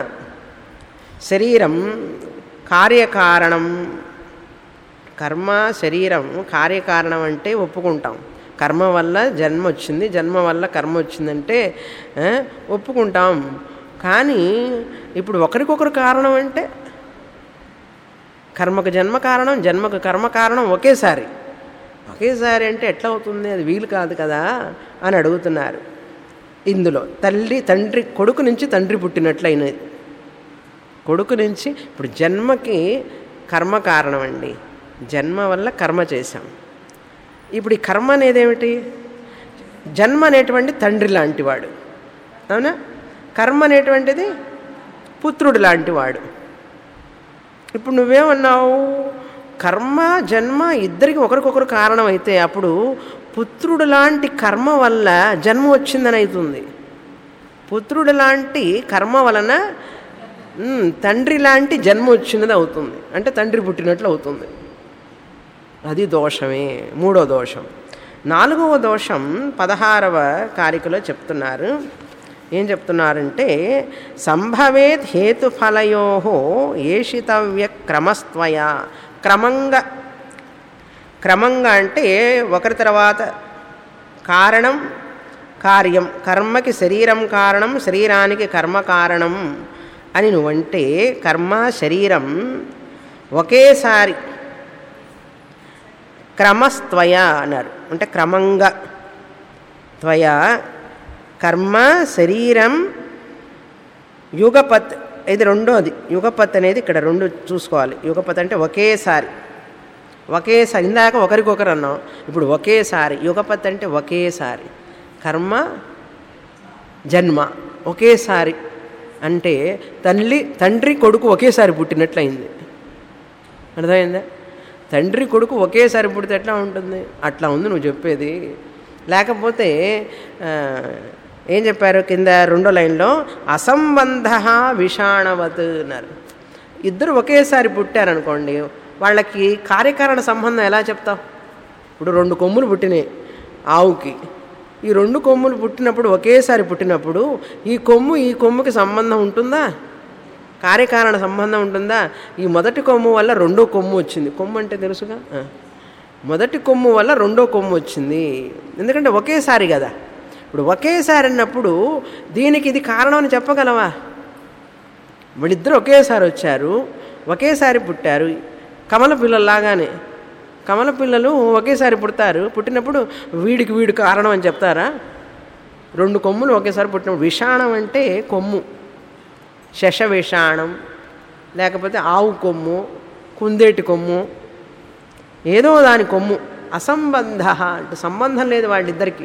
శరీరం కార్యకారణం. కర్మ శరీరం కార్యకారణం అంటే ఒప్పుకుంటాం. కర్మ వల్ల జన్మ వచ్చింది, జన్మ వల్ల కర్మ వచ్చిందంటే ఒప్పుకుంటాం. కానీ ఇప్పుడు ఒకరికొకరు కారణం అంటే కర్మకు జన్మ కారణం, జన్మకు కర్మ కారణం ఒకేసారి. ఒకేసారి అంటే ఎట్లా అవుతుంది? అది వీలు కాదు కదా అని అడుగుతున్నారు. ఇందులో తండ్రి కొడుకు నుంచి తండ్రి పుట్టినట్లయినది. కొడుకు నుంచి ఇప్పుడు జన్మకి కర్మ కారణం అండి. జన్మ వల్ల కర్మ చేశాం. ఇప్పుడు ఈ కర్మ అనేది ఏమిటి? జన్మ అనేటువంటి తండ్రి లాంటివాడు, అవునా? కర్మ అనేటువంటిది పుత్రుడు లాంటివాడు. ఇప్పుడు నువ్వేమన్నావు? కర్మ జన్మ ఇద్దరికి ఒకరికొకరు కారణం అయితే అప్పుడు పుత్రుడు లాంటి కర్మ వల్ల జన్మ వచ్చిందని అవుతుంది. పుత్రుడు లాంటి కర్మ వలన తండ్రి లాంటి జన్మ వచ్చినది అవుతుంది. అంటే తండ్రి పుట్టినట్లు అవుతుంది. అది దోషమే, మూడో దోషం. నాలుగవ దోషం 16వ కారికలో చెప్తున్నారు. ఏం చెప్తున్నారంటే సంభవేత్ హేతుఫలయో ఏషితవ్య క్రమస్త్వయా. క్రమంగా అంటే ఒకరి తర్వాత కారణం కార్యం. కర్మకి శరీరం కారణం, శరీరానికి కర్మ కారణం అని నువ్వంటే కర్మ శరీరం ఒకేసారి క్రమస్త్వయా అన్నారు. అంటే క్రమంగా త్వయా కర్మ శరీరం యుగపత్. ఇది రెండోది. యుగపత్ అనేది ఇక్కడ రెండు చూసుకోవాలి. యుగపత్ అంటే ఒకేసారి. ఇందాక ఒకరికొకరు అన్నాం, ఇప్పుడు ఒకేసారి. యుగపత్ అంటే ఒకేసారి. కర్మ జన్మ ఒకేసారి అంటే తండ్రి కొడుకు ఒకేసారి పుట్టినట్లయింది. అర్థమైందా? తండ్రి కొడుకు ఒకేసారి పుడితే ఎట్లా ఉంటుంది? అట్లా ఉంది నువ్వు చెప్పేది. లేకపోతే ఏం చెప్పారు కింద రెండో లైన్లో? అసంబంధ విషాణవత్ అన్నారు. ఇద్దరు ఒకేసారి పుట్టారనుకోండి, వాళ్ళకి కార్యకారణ సంబంధం ఎలా చెప్తావు? ఇప్పుడు 2 కొమ్ములు పుట్టినాయి ఆవుకి. ఈ 2 కొమ్ములు పుట్టినప్పుడు ఒకేసారి పుట్టినప్పుడు ఈ కొమ్ముకి సంబంధం ఉంటుందా? కార్యకారణ సంబంధం ఉంటుందా? ఈ మొదటి కొమ్ము వల్ల రెండో కొమ్ము వచ్చింది. కొమ్ము అంటే తెలుసుగా, మొదటి కొమ్ము వల్ల రెండో కొమ్ము వచ్చింది. ఎందుకంటే ఒకేసారి కదా. ఇప్పుడు ఒకేసారి అన్నప్పుడు దీనికి ఇది కారణం అని చెప్పగలవా? వీళ్ళిద్దరూ ఒకేసారి వచ్చారు, ఒకేసారి పుట్టారు. కమల పిల్లల్లాగానే కమల పిల్లలు ఒకేసారి పుడతారు. పుట్టినప్పుడు వీడికి వీడు కారణం అని చెప్తారా? 2 కొమ్ములు ఒకేసారి పుట్టినప్పుడు. విషాణం అంటే కొమ్ము, శశ విషాణం, లేకపోతే ఆవు కొమ్ము, కుందేటి కొమ్ము, ఏదో దాని కొమ్ము. అసంబంధ అంటే సంబంధం లేదు వాళ్ళిద్దరికీ.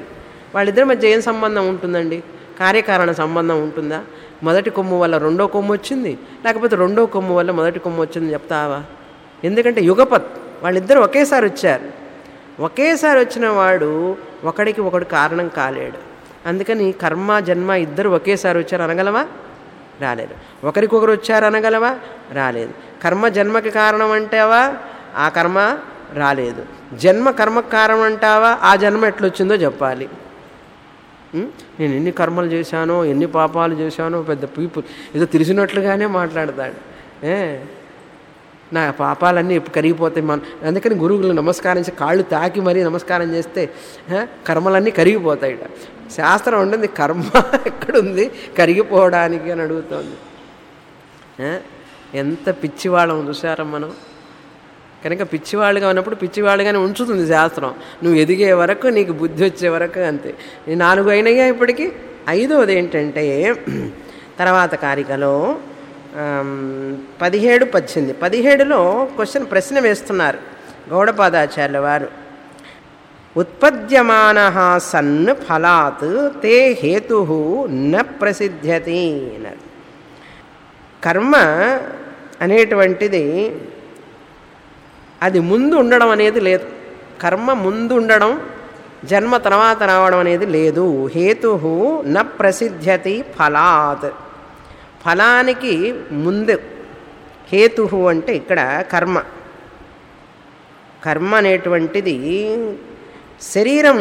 వాళ్ళిద్దరి మధ్య ఏం సంబంధం ఉంటుందండి? కార్యకారణ సంబంధం ఉంటుందా? మొదటి కొమ్ము వల్ల రెండో కొమ్ము వచ్చింది, లేకపోతే రెండో కొమ్ము వల్ల మొదటి కొమ్ము వచ్చింది చెప్తావా? ఎందుకంటే యుగపత్, వాళ్ళిద్దరూ ఒకేసారి వచ్చారు. ఒకేసారి వచ్చిన వాడు ఒకడికి ఒకడు కారణం కాలేడు. అందుకని కర్మ జన్మ ఇద్దరు ఒకేసారి వచ్చారు అనగలవా? రాలేదు. ఒకరికొకరు వచ్చారు అనగలవా? రాలేదు. కర్మ జన్మకి కారణం అంటావా? ఆ కర్మ రాలేదు. జన్మ కర్మకు కారణం అంటావా? ఆ జన్మ ఎట్లొచ్చిందో చెప్పాలి. నేను ఎన్ని కర్మలు చేశానో, ఎన్ని పాపాలు చేశానో, పెద్ద పీపుల్ ఏదో తెలిసినట్లుగానే మాట్లాడతాడు. నా పాపాలన్నీ ఇప్పుడు కరిగిపోతాయి. అందుకని గురువులు నమస్కారించి కాళ్ళు తాకి మరీ నమస్కారం చేస్తే కర్మలన్నీ కరిగిపోతాయిట. శాస్త్రం ఉంటుంది కర్మ ఎక్కడుంది కరిగిపోవడానికి అని అడుగుతోంది. ఎంత పిచ్చివాళ్ళం చూసారా మనం. కనుక పిచ్చివాళ్ళుగా ఉన్నప్పుడు పిచ్చివాళ్ళుగానే ఉంచుతుంది శాస్త్రం. నువ్వు ఎదిగే వరకు, నీకు బుద్ధి వచ్చే వరకు అంతే. 4 అయినాయా ఇప్పటికీ? 5వది ఏంటంటే తర్వాత కారికలో 17, 18. 17లో ప్రశ్న వేస్తున్నారు గౌడపాదాచార్యుల వారు. ఉత్పద్యమానః సన్ ఫలాత్ తే హేతు న ప్రసిద్ధ్యతి అన్నారు. కర్మ అనేటువంటిది అది ముందు ఉండడం అనేది లేదు. కర్మ ముందు ఉండడం, జన్మ తర్వాత రావడం అనేది లేదు. హేతు న ప్రసిద్ధ్యతి ఫలాత్, ఫలానికి ముందు. హేతు అంటే ఇక్కడ కర్మ. కర్మ అనేటువంటిది శరీరం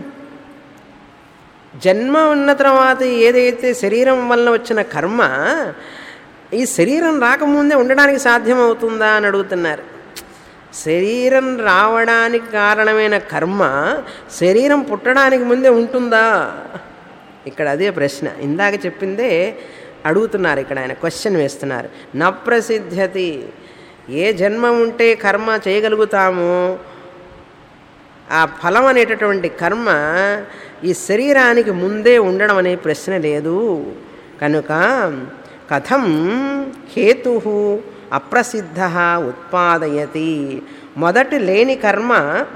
జన్మ ఉన్న తర్వాత ఏదైతే శరీరం వలన వచ్చిన కర్మ, ఈ శరీరం రాకముందే ఉండడానికి సాధ్యమవుతుందా అని అడుగుతున్నారు. శరీరం రావడానికి కారణమైన కర్మ శరీరం పుట్టడానికి ముందే ఉంటుందా? ఇక్కడ అదే ప్రశ్న. ఇందాక చెప్పిందే అడుగుతున్నారు. ఇక్కడ ఆయన క్వశ్చన్ వేస్తున్నారు. న ప్రసిద్ధ్యతి, ఏ జన్మ ఉంటే కర్మ చేయగలుగుతామో ఆ ఫలం అనేటటువంటి కర్మ ఈ శరీరానికి ముందే ఉండడం అనే ప్రశ్న లేదు. కనుక కథం హేతు అప్రసిద్ధ ఉత్పాదయతి, మొదటి లేని కర్మ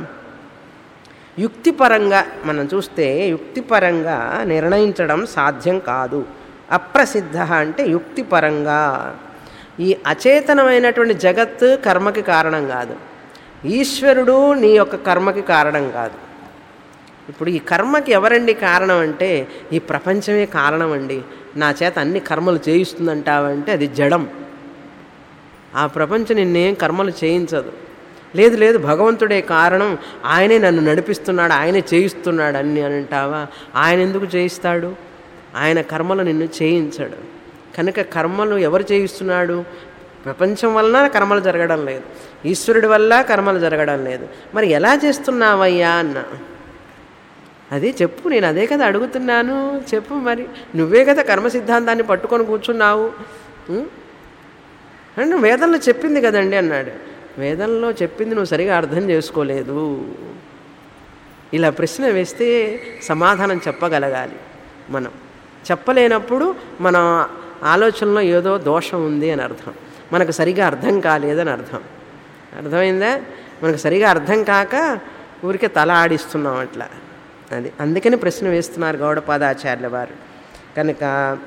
యుక్తిపరంగా మనం చూస్తే యుక్తిపరంగా నిర్ణయించడం సాధ్యం కాదు. అప్రసిద్ధ అంటే యుక్తిపరంగా. ఈ అచేతనమైనటువంటి జగత్తు కర్మకి కారణం కాదు. ఈశ్వరుడు నీ యొక్క కర్మకి కారణం కాదు. ఇప్పుడు ఈ కర్మకి ఎవరండి కారణం అంటే ఈ ప్రపంచమే కారణం అండి. నా చేత అన్ని కర్మలు చేయిస్తుందంటావంటే అది జడం. ఆ ప్రపంచం నిన్నేం కర్మలు చేయించదు. లేదు లేదు భగవంతుడే కారణం, ఆయనే నన్ను నడిపిస్తున్నాడు, ఆయనే చేయిస్తున్నాడు అన్ని అని అంటావా? ఆయన ఎందుకు చేయిస్తాడు? ఆయన కర్మలు నిన్ను చేయించడు. కనుక కర్మలు ఎవరు చేయిస్తున్నాడు? ప్రపంచం వలన కర్మలు జరగడం లేదు, ఈశ్వరుడి వల్ల కర్మలు జరగడం లేదు. మరి ఎలా చేస్తున్నావయ్యా అన్న. అదే చెప్పు, నేను అదే కదా అడుగుతున్నాను, చెప్పు. మరి నువ్వే కదా కర్మ సిద్ధాంతాన్ని పట్టుకొని కూర్చున్నావు అంటే వేదంలో చెప్పింది కదండి అన్నాడు. వేదంలో చెప్పింది నువ్వు సరిగా అర్థం చేసుకోలేదు. ఇలా ప్రశ్న వేస్తే సమాధానం చెప్పగలగాలి. మనం చెప్పలేనప్పుడు మన ఆలోచనలో ఏదో దోషం ఉంది అని అర్థం, మనకు సరిగా అర్థం కాలేదని అర్థం. అర్థమైందా? మనకు సరిగా అర్థం కాక ఊరికే తల ఆడిస్తున్నాం అట్లా. అది అందుకని ప్రశ్న వేస్తున్నారు గౌడపాదాచార్యుల వారు. కనుక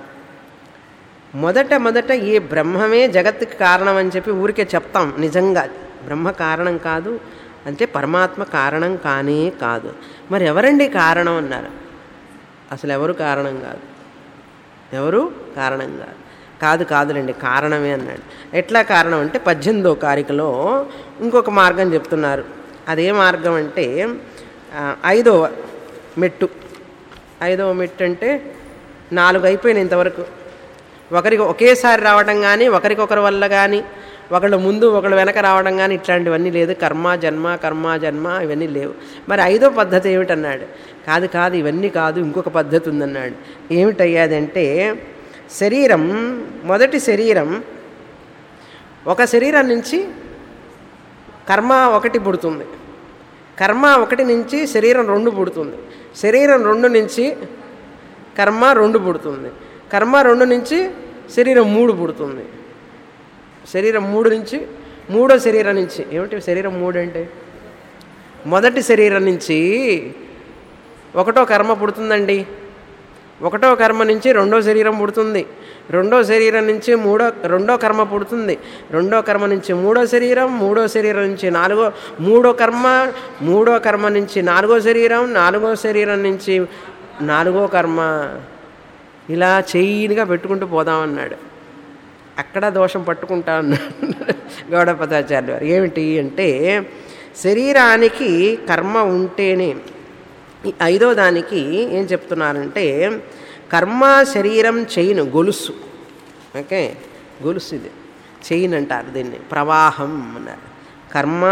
మొదట ఈ బ్రహ్మమే జగత్తుకి కారణం అని చెప్పి ఊరికే చెప్తాం. నిజంగా బ్రహ్మ కారణం కాదు అంటే పరమాత్మ కారణం కానే కాదు. మరి ఎవరండి కారణం అన్నారు. అసలు ఎవరు కారణం కాదు, ఎవరు కారణం కాదు. కాదులేండి కారణమే అన్నాడు. ఎట్లా కారణం అంటే 18వ కారికలో ఇంకొక మార్గం చెప్తున్నారు. అదే మార్గం అంటే 5వ మెట్టు. 5వ మెట్టు అంటే 4 అయిపోయినాయి ఇంతవరకు. ఒకరికి ఒకేసారి రావడం కానీ, ఒకరికొకరి వల్ల కానీ, ఒకళ్ళు ముందు ఒకళ్ళు వెనక రావడం కానీ ఇట్లాంటివన్నీ లేదు. కర్మ జన్మ ఇవన్నీ లేవు. మరి 5వ పద్ధతి ఏమిటన్నాడు. కాదు ఇవన్నీ కాదు, ఇంకొక పద్ధతి ఉందన్నాడు. ఏమిటయ్యాదంటే శరీరం, మొదటి శరీరం, ఒక శరీరం నుంచి కర్మ 1 పుడుతుంది, కర్మ 1 నుంచి శరీరం 2 పుడుతుంది, శరీరం 2 నుంచి కర్మ 2 పుడుతుంది, కర్మ 2 నుంచి శరీరం 3 పుడుతుంది, శరీరం 3 నుంచి 3వ శరీరం నుంచి. ఏమిటి శరీరం 3 అంటే? మొదటి శరీరం నుంచి ఒకటో కర్మ పుడుతుందండి. ఒకటో కర్మ నుంచి రెండో శరీరం పుడుతుంది. రెండో శరీరం నుంచి రెండో కర్మ పుడుతుంది. రెండో కర్మ నుంచి మూడో శరీరం, మూడో శరీరం నుంచి మూడో కర్మ నుంచి నాలుగో శరీరం, నాలుగో శరీరం నుంచి నాలుగో కర్మ. ఇలా చైన్గా పెట్టుకుంటూ పోదామన్నాడు. అక్కడ దోషం పట్టుకుంటా అన్నాడు గౌడపదాచార్య వారు. ఏమిటి అంటే శరీరానికి కర్మ ఉంటేనే, ఐదో దానికి ఏం చెప్తున్నారంటే కర్మ శరీరం చైన్ గొలుసు. ఓకే, గొలుసు ఇది చైన్ అంటారు దీన్ని, ప్రవాహం అన్నారు. కర్మ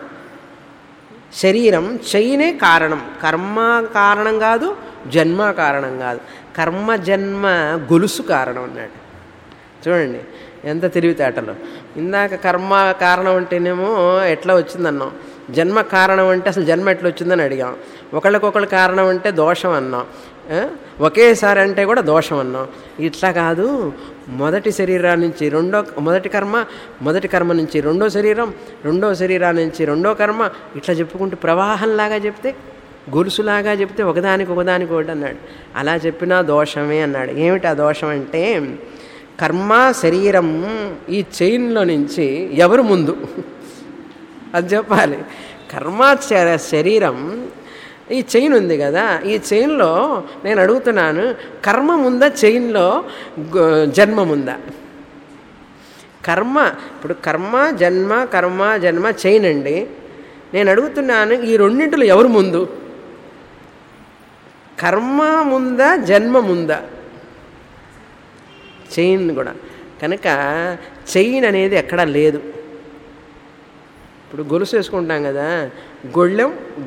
శరీరం చైనే కారణం. కర్మ కారణం కాదు, జన్మ కారణం కాదు. కర్మ జన్మ గొలుసు కారణం అన్నాడు. చూడండి ఎంత తెలివితేటలు. ఇందాక కర్మ కారణం అంటేనేమో ఎట్లా వచ్చిందన్నాం, జన్మ కారణం అంటే అసలు జన్మ ఎట్లా వచ్చిందని అడిగాం. ఒకళ్ళకొకళ్ళు కారణం అంటే దోషం అన్నాం, ఒకేసారి అంటే కూడా దోషం అన్నాం. ఇట్లా కాదు, మొదటి శరీరాన్ని నుంచి మొదటి కర్మ నుంచి రెండో శరీరం, రెండో శరీరాన్ని నుంచి రెండో కర్మ, ఇట్లా చెప్పుకుంటూ ప్రవాహంలాగా చెప్తే, గొలుసులాగా చెప్తే ఒకదానికి ఒకటి అన్నాడు. అలా చెప్పినా దోషమే అన్నాడు. ఏమిటి ఆ దోషం అంటే కర్మ శరీరం ఈ చైన్లో నుంచి ఎవరు ముందు అది చెప్పాలి. కర్మ శరీరం ఈ చైన్ ఉంది కదా, ఈ చైన్లో నేను అడుగుతున్నాను, కర్మ ముందా చైన్లో జన్మ ముందా? ఇప్పుడు కర్మ జన్మ చైన్ అండి. నేను అడుగుతున్నాను, ఈ రెండింటిలో ఎవరు ముందు? కర్మ ముందా జన్మ ముందా? చైన్ కూడా. కనుక చైన్ అనేది ఎక్కడా లేదు. ఇప్పుడు గొలుసు వేసుకుంటాం కదా, గొళ్ళెం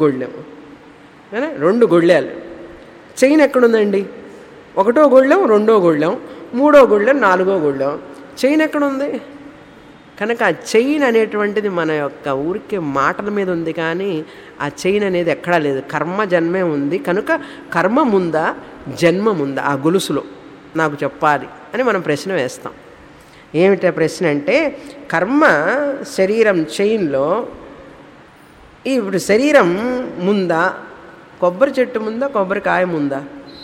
రెండు గొళ్ళెలు. చైన్ ఎక్కడుందండి? ఒకటో గొళ్ళెం, రెండో గొళ్ళెం, మూడో గొళ్ళెం, నాలుగో గొళ్ళెం. చైన్ ఎక్కడుంది? కనుక ఆ చైన్ అనేటువంటిది మన యొక్క ఊరికే మాటల మీద ఉంది, కానీ ఆ చైన్ అనేది ఎక్కడా లేదు. కర్మ జన్మే ఉంది. కనుక కర్మ ముందా జన్మ ముందా ఆ గొలుసులో నాకు చెప్పాలి అని మనం ప్రశ్న వేస్తాం. ఏమిటా ప్రశ్న అంటే కర్మ శరీరం చైన్లో ఇప్పుడు శరీరం ముందా, కొబ్బరి చెట్టు ముందా, కొబ్బరికాయ ముందా?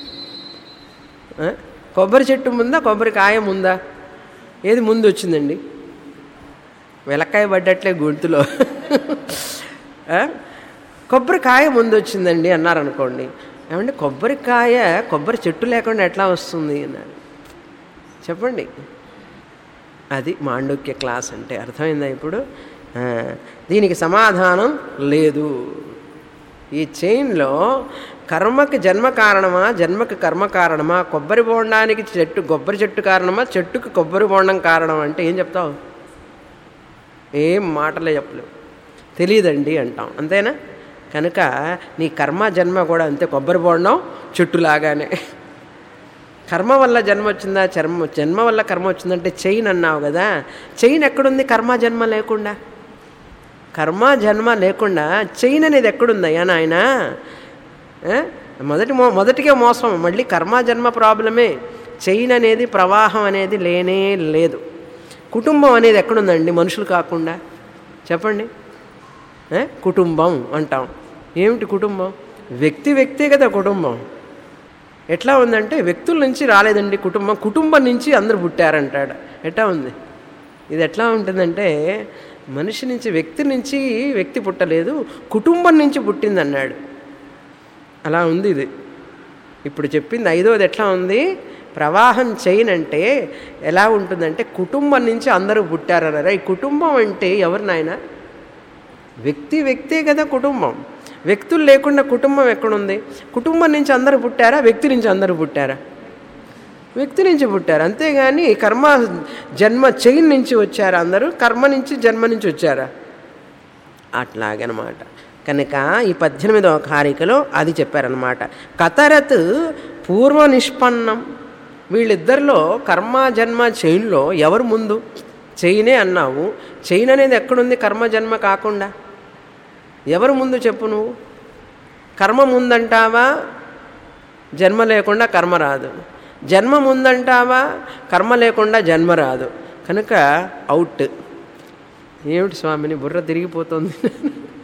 కొబ్బరి చెట్టు ముందా, కొబ్బరికాయ ముందా? ఏది ముందు వచ్చిందండి? వెలక్కాయ పడ్డట్లే గొంతులో. కొబ్బరికాయ ముందు వచ్చిందండి అన్నారనుకోండి. ఏమంటే కొబ్బరి చెట్టు లేకుండా ఎట్లా వస్తుంది అన్నారు. చెప్పండి. అది మాండూక్య క్లాస్ అంటే. అర్థమైందా ఇప్పుడు? దీనికి సమాధానం లేదు. ఈ చైన్లో కర్మకి జన్మ కారణమా, జన్మకి కర్మ కారణమా, కొబ్బరి బోండానికి కొబ్బరి చెట్టు కారణమా, చెట్టుకి కొబ్బరి బోండం కారణం అంటే ఏం చెప్తావు? ఏం మాటలే చెప్పలేవు. తెలియదండి అంటాం, అంతేనా? కనుక నీ కర్మ జన్మ కూడా అంతే, కొబ్బరి బోండం చెట్టులాగానే. కర్మ వల్ల జన్మ వచ్చిందా, జన్మ వల్ల కర్మ వచ్చిందంటే చైన్ అన్నావు కదా, చైన్ ఎక్కడుంది? కర్మ జన్మ లేకుండా. కర్మ జన్మ లేకుండా చైన్ అనేది ఎక్కడుందయ్యా నాయన? మొదటికే మోసం, మళ్ళీ కర్మ జన్మ ప్రాబ్లమే. చైన్ అనేది, ప్రవాహం అనేది లేనే లేదు. కుటుంబం అనేది ఎక్కడుందండి మనుషులు కాకుండా? చెప్పండి. కుటుంబం అంటాం. ఏమిటి కుటుంబం? వ్యక్తే కదా కుటుంబం. ఎట్లా ఉందంటే వ్యక్తుల నుంచి రాలేదండి కుటుంబం, కుటుంబం నుంచి అందరూ పుట్టారంటాడు. ఎట్లా ఉంది ఇది? ఎట్లా ఉంటుందంటే మనిషి నుంచి, వ్యక్తి పుట్టలేదు, కుటుంబం నుంచి పుట్టిందన్నాడు. అలా ఉంది ఇది. ఇప్పుడు చెప్పింది ఐదోది ఎట్లా ఉంది? ప్రవాహం చైన్ అంటే ఎలా ఉంటుందంటే కుటుంబం నుంచి అందరూ పుట్టారన్నారా. ఈ కుటుంబం అంటే ఎవరు నాయన? వ్యక్తే కదా కుటుంబం. వ్యక్తులు లేకుండా కుటుంబం ఎక్కడుంది? కుటుంబం నుంచి అందరూ పుట్టారా, వ్యక్తి నుంచి అందరూ పుట్టారా? వ్యక్తి నుంచి పుట్టారు. అంతేగాని కర్మ జన్మ చైన్ నుంచి వచ్చారా అందరూ? కర్మ నుంచి జన్మ నుంచి వచ్చారా? అట్లాగనమాట. కనుక ఈ 18వ కారికలో అది చెప్పారనమాట. కతరత్ పూర్వ నిష్పన్నం. వీళ్ళిద్దరిలో కర్మ జన్మ చైన్లో ఎవరు ముందు? చైనే అన్నావు. చైన్ అనేది ఎక్కడుంది కర్మ జన్మ కాకుండా? ఎవరు ముందు చెప్పు నువ్వు? కర్మ ముందంటావా? జన్మ లేకుండా కర్మ రాదు. జన్మ ముందంటావా? కర్మ లేకుండా జన్మ రాదు. కనుక అవుట్. ఏమిటి స్వామిని బుర్ర తిరిగిపోతుంది.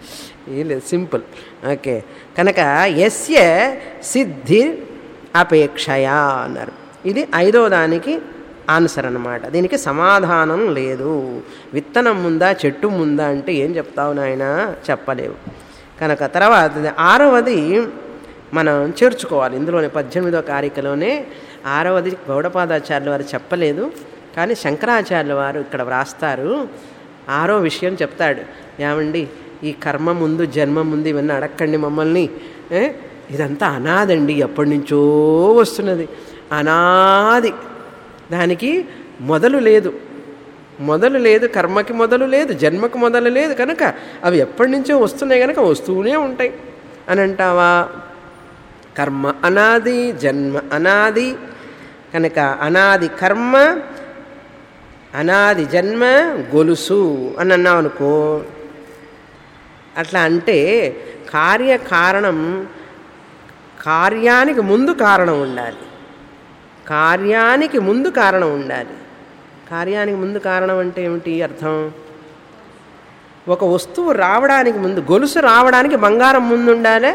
ఏం లేదు, సింపుల్. ఓకే, కనుక యస్య సిద్ధి అపేక్షయా అన్నారు. ఇది 5వ దానికి ఆన్సర్ అన్నమాట. దీనికి సమాధానం లేదు. విత్తనం ముందా చెట్టు ముందా అంటే ఏం చెప్తావు నాయన, చెప్పలేవు. కనుక తర్వాత 6వది మనం చేర్చుకోవాలి ఇందులోనే. 18వ కారికలోనే 6వది గౌడపాదాచార్యుల వారు చెప్పలేదు, కానీ శంకరాచార్యుల వారు ఇక్కడ వ్రాస్తారు. 6వ విషయం చెప్తాడు. ఏమండి, ఈ కర్మ ముందు జన్మ ముందు ఇవన్నీ అడక్కండి మమ్మల్ని, ఇదంతా అనాదండి, ఎప్పటి నుంచో వస్తున్నది, అనాది, దానికి మొదలు లేదు, మొదలు లేదు, కర్మకి మొదలు లేదు, జన్మకి మొదలు లేదు, కనుక అవి ఎప్పటి నుంచో వస్తున్నాయి కనుక వస్తూనే ఉంటాయి అని అంటావా? కర్మ అనాది, జన్మ అనాది, కనుక అనాది కర్మ అనాది జన్మ గొలుసు అని అన్నావు అనుకో. అట్లా అంటే కార్యకారణం, కార్యానికి ముందు కారణం ఉండాలి, కార్యానికి ముందు కారణం ఉండాలి. కార్యానికి ముందు కారణం అంటే ఏమిటి అర్థం? ఒక వస్తువు రావడానికి ముందు, గొలుసు రావడానికి బంగారం ముందు ఉండాలి.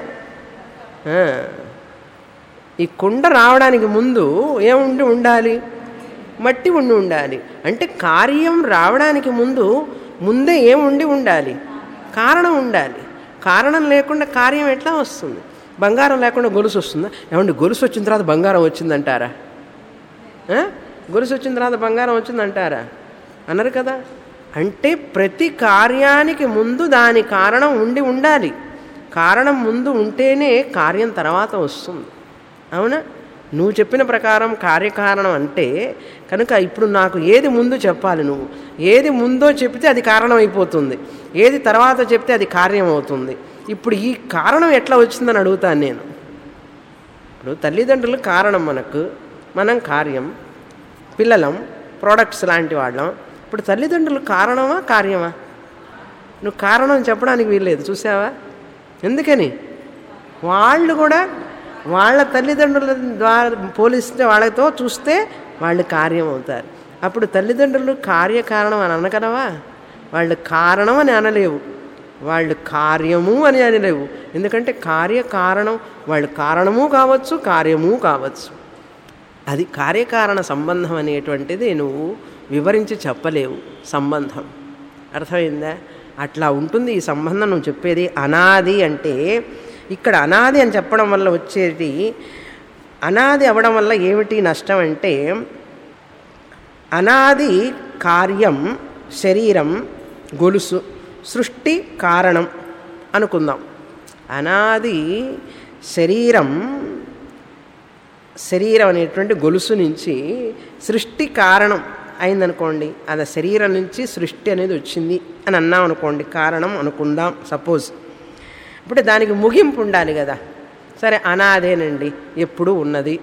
ఈ కుండ రావడానికి ముందు ఏముండి ఉండాలి? మట్టి ఉండి ఉండాలి. అంటే కార్యం రావడానికి ముందే ఏముండి ఉండాలి? కారణం ఉండాలి. కారణం లేకుండా కార్యం ఎట్లా వస్తుంది? బంగారం లేకుండా గొలుసు వస్తుందా? ఏమంటే గొలుసు వచ్చిన తర్వాత బంగారం వచ్చిందంటారా? గొలుసు వచ్చిన తర్వాత బంగారం వచ్చిందంటారా? అన్నారు కదా. అంటే ప్రతి కార్యానికి ముందు దాని కారణం ఉండి ఉండాలి. కారణం ముందు ఉంటేనే కార్యం తర్వాత వస్తుంది. అవునా? నువ్వు చెప్పిన ప్రకారం కార్యకారణం అంటే కనుక ఇప్పుడు నాకు ఏది ముందు చెప్పాలి? నువ్వు ఏది ముందో చెప్తే అది కారణం అయిపోతుంది, ఏది తర్వాత చెప్తే అది కార్యం అవుతుంది. ఇప్పుడు ఈ కారణం ఎట్లా వచ్చిందని అడుగుతాను నేను. ఇప్పుడు తల్లిదండ్రులు కారణం మనకు, మనం కార్యం, పిల్లలం ప్రోడక్ట్స్ లాంటి వాళ్ళం. ఇప్పుడు తల్లిదండ్రులు కారణమా కార్యమా? నువ్వు కారణం చెప్పడానికి వీల్లేదు, చూసావా? ఎందుకని? వాళ్ళు కూడా వాళ్ళ తల్లిదండ్రుల ద్వారా పోలిస్తే వాళ్ళతో చూస్తే వాళ్ళు కార్యం అవుతారు. అప్పుడు తల్లిదండ్రులు కార్యకారణం అని అనగలవా? వాళ్ళు కారణం అని అనలేవు, వాళ్ళు కార్యము అని అనలేవు. ఎందుకంటే కార్యకారణం, వాళ్ళు కారణము కావచ్చు, కార్యము కావచ్చు. అది కార్యకారణ సంబంధం అనేటువంటిది నువ్వు వివరించి చెప్పలేవు సంబంధం. అర్థమైందా? అట్లా ఉంటుంది ఈ సంబంధం. నువ్వు చెప్పేది అనాది అంటే ఇక్కడ అనాది అని చెప్పడం వల్ల వచ్చేది, అనాది అవ్వడం వల్ల ఏమిటి నష్టం అంటే, అనాది కార్యం శరీరం గొలుసు, సృష్టి కారణం అనుకుందాం. అనాది శరీరం అనేటువంటి గొలుసు నుంచి సృష్టి కారణం అయిందనుకోండి. అది శరీరం నుంచి సృష్టి అనేది వచ్చింది అని అన్నాం అనుకోండి, కారణం అనుకుందాం సపోజ్. ఇప్పుడు దానికి ముగింపు ఉండాలి కదా. సరే అనాదేనండి, ఎప్పుడూ ఉన్నది.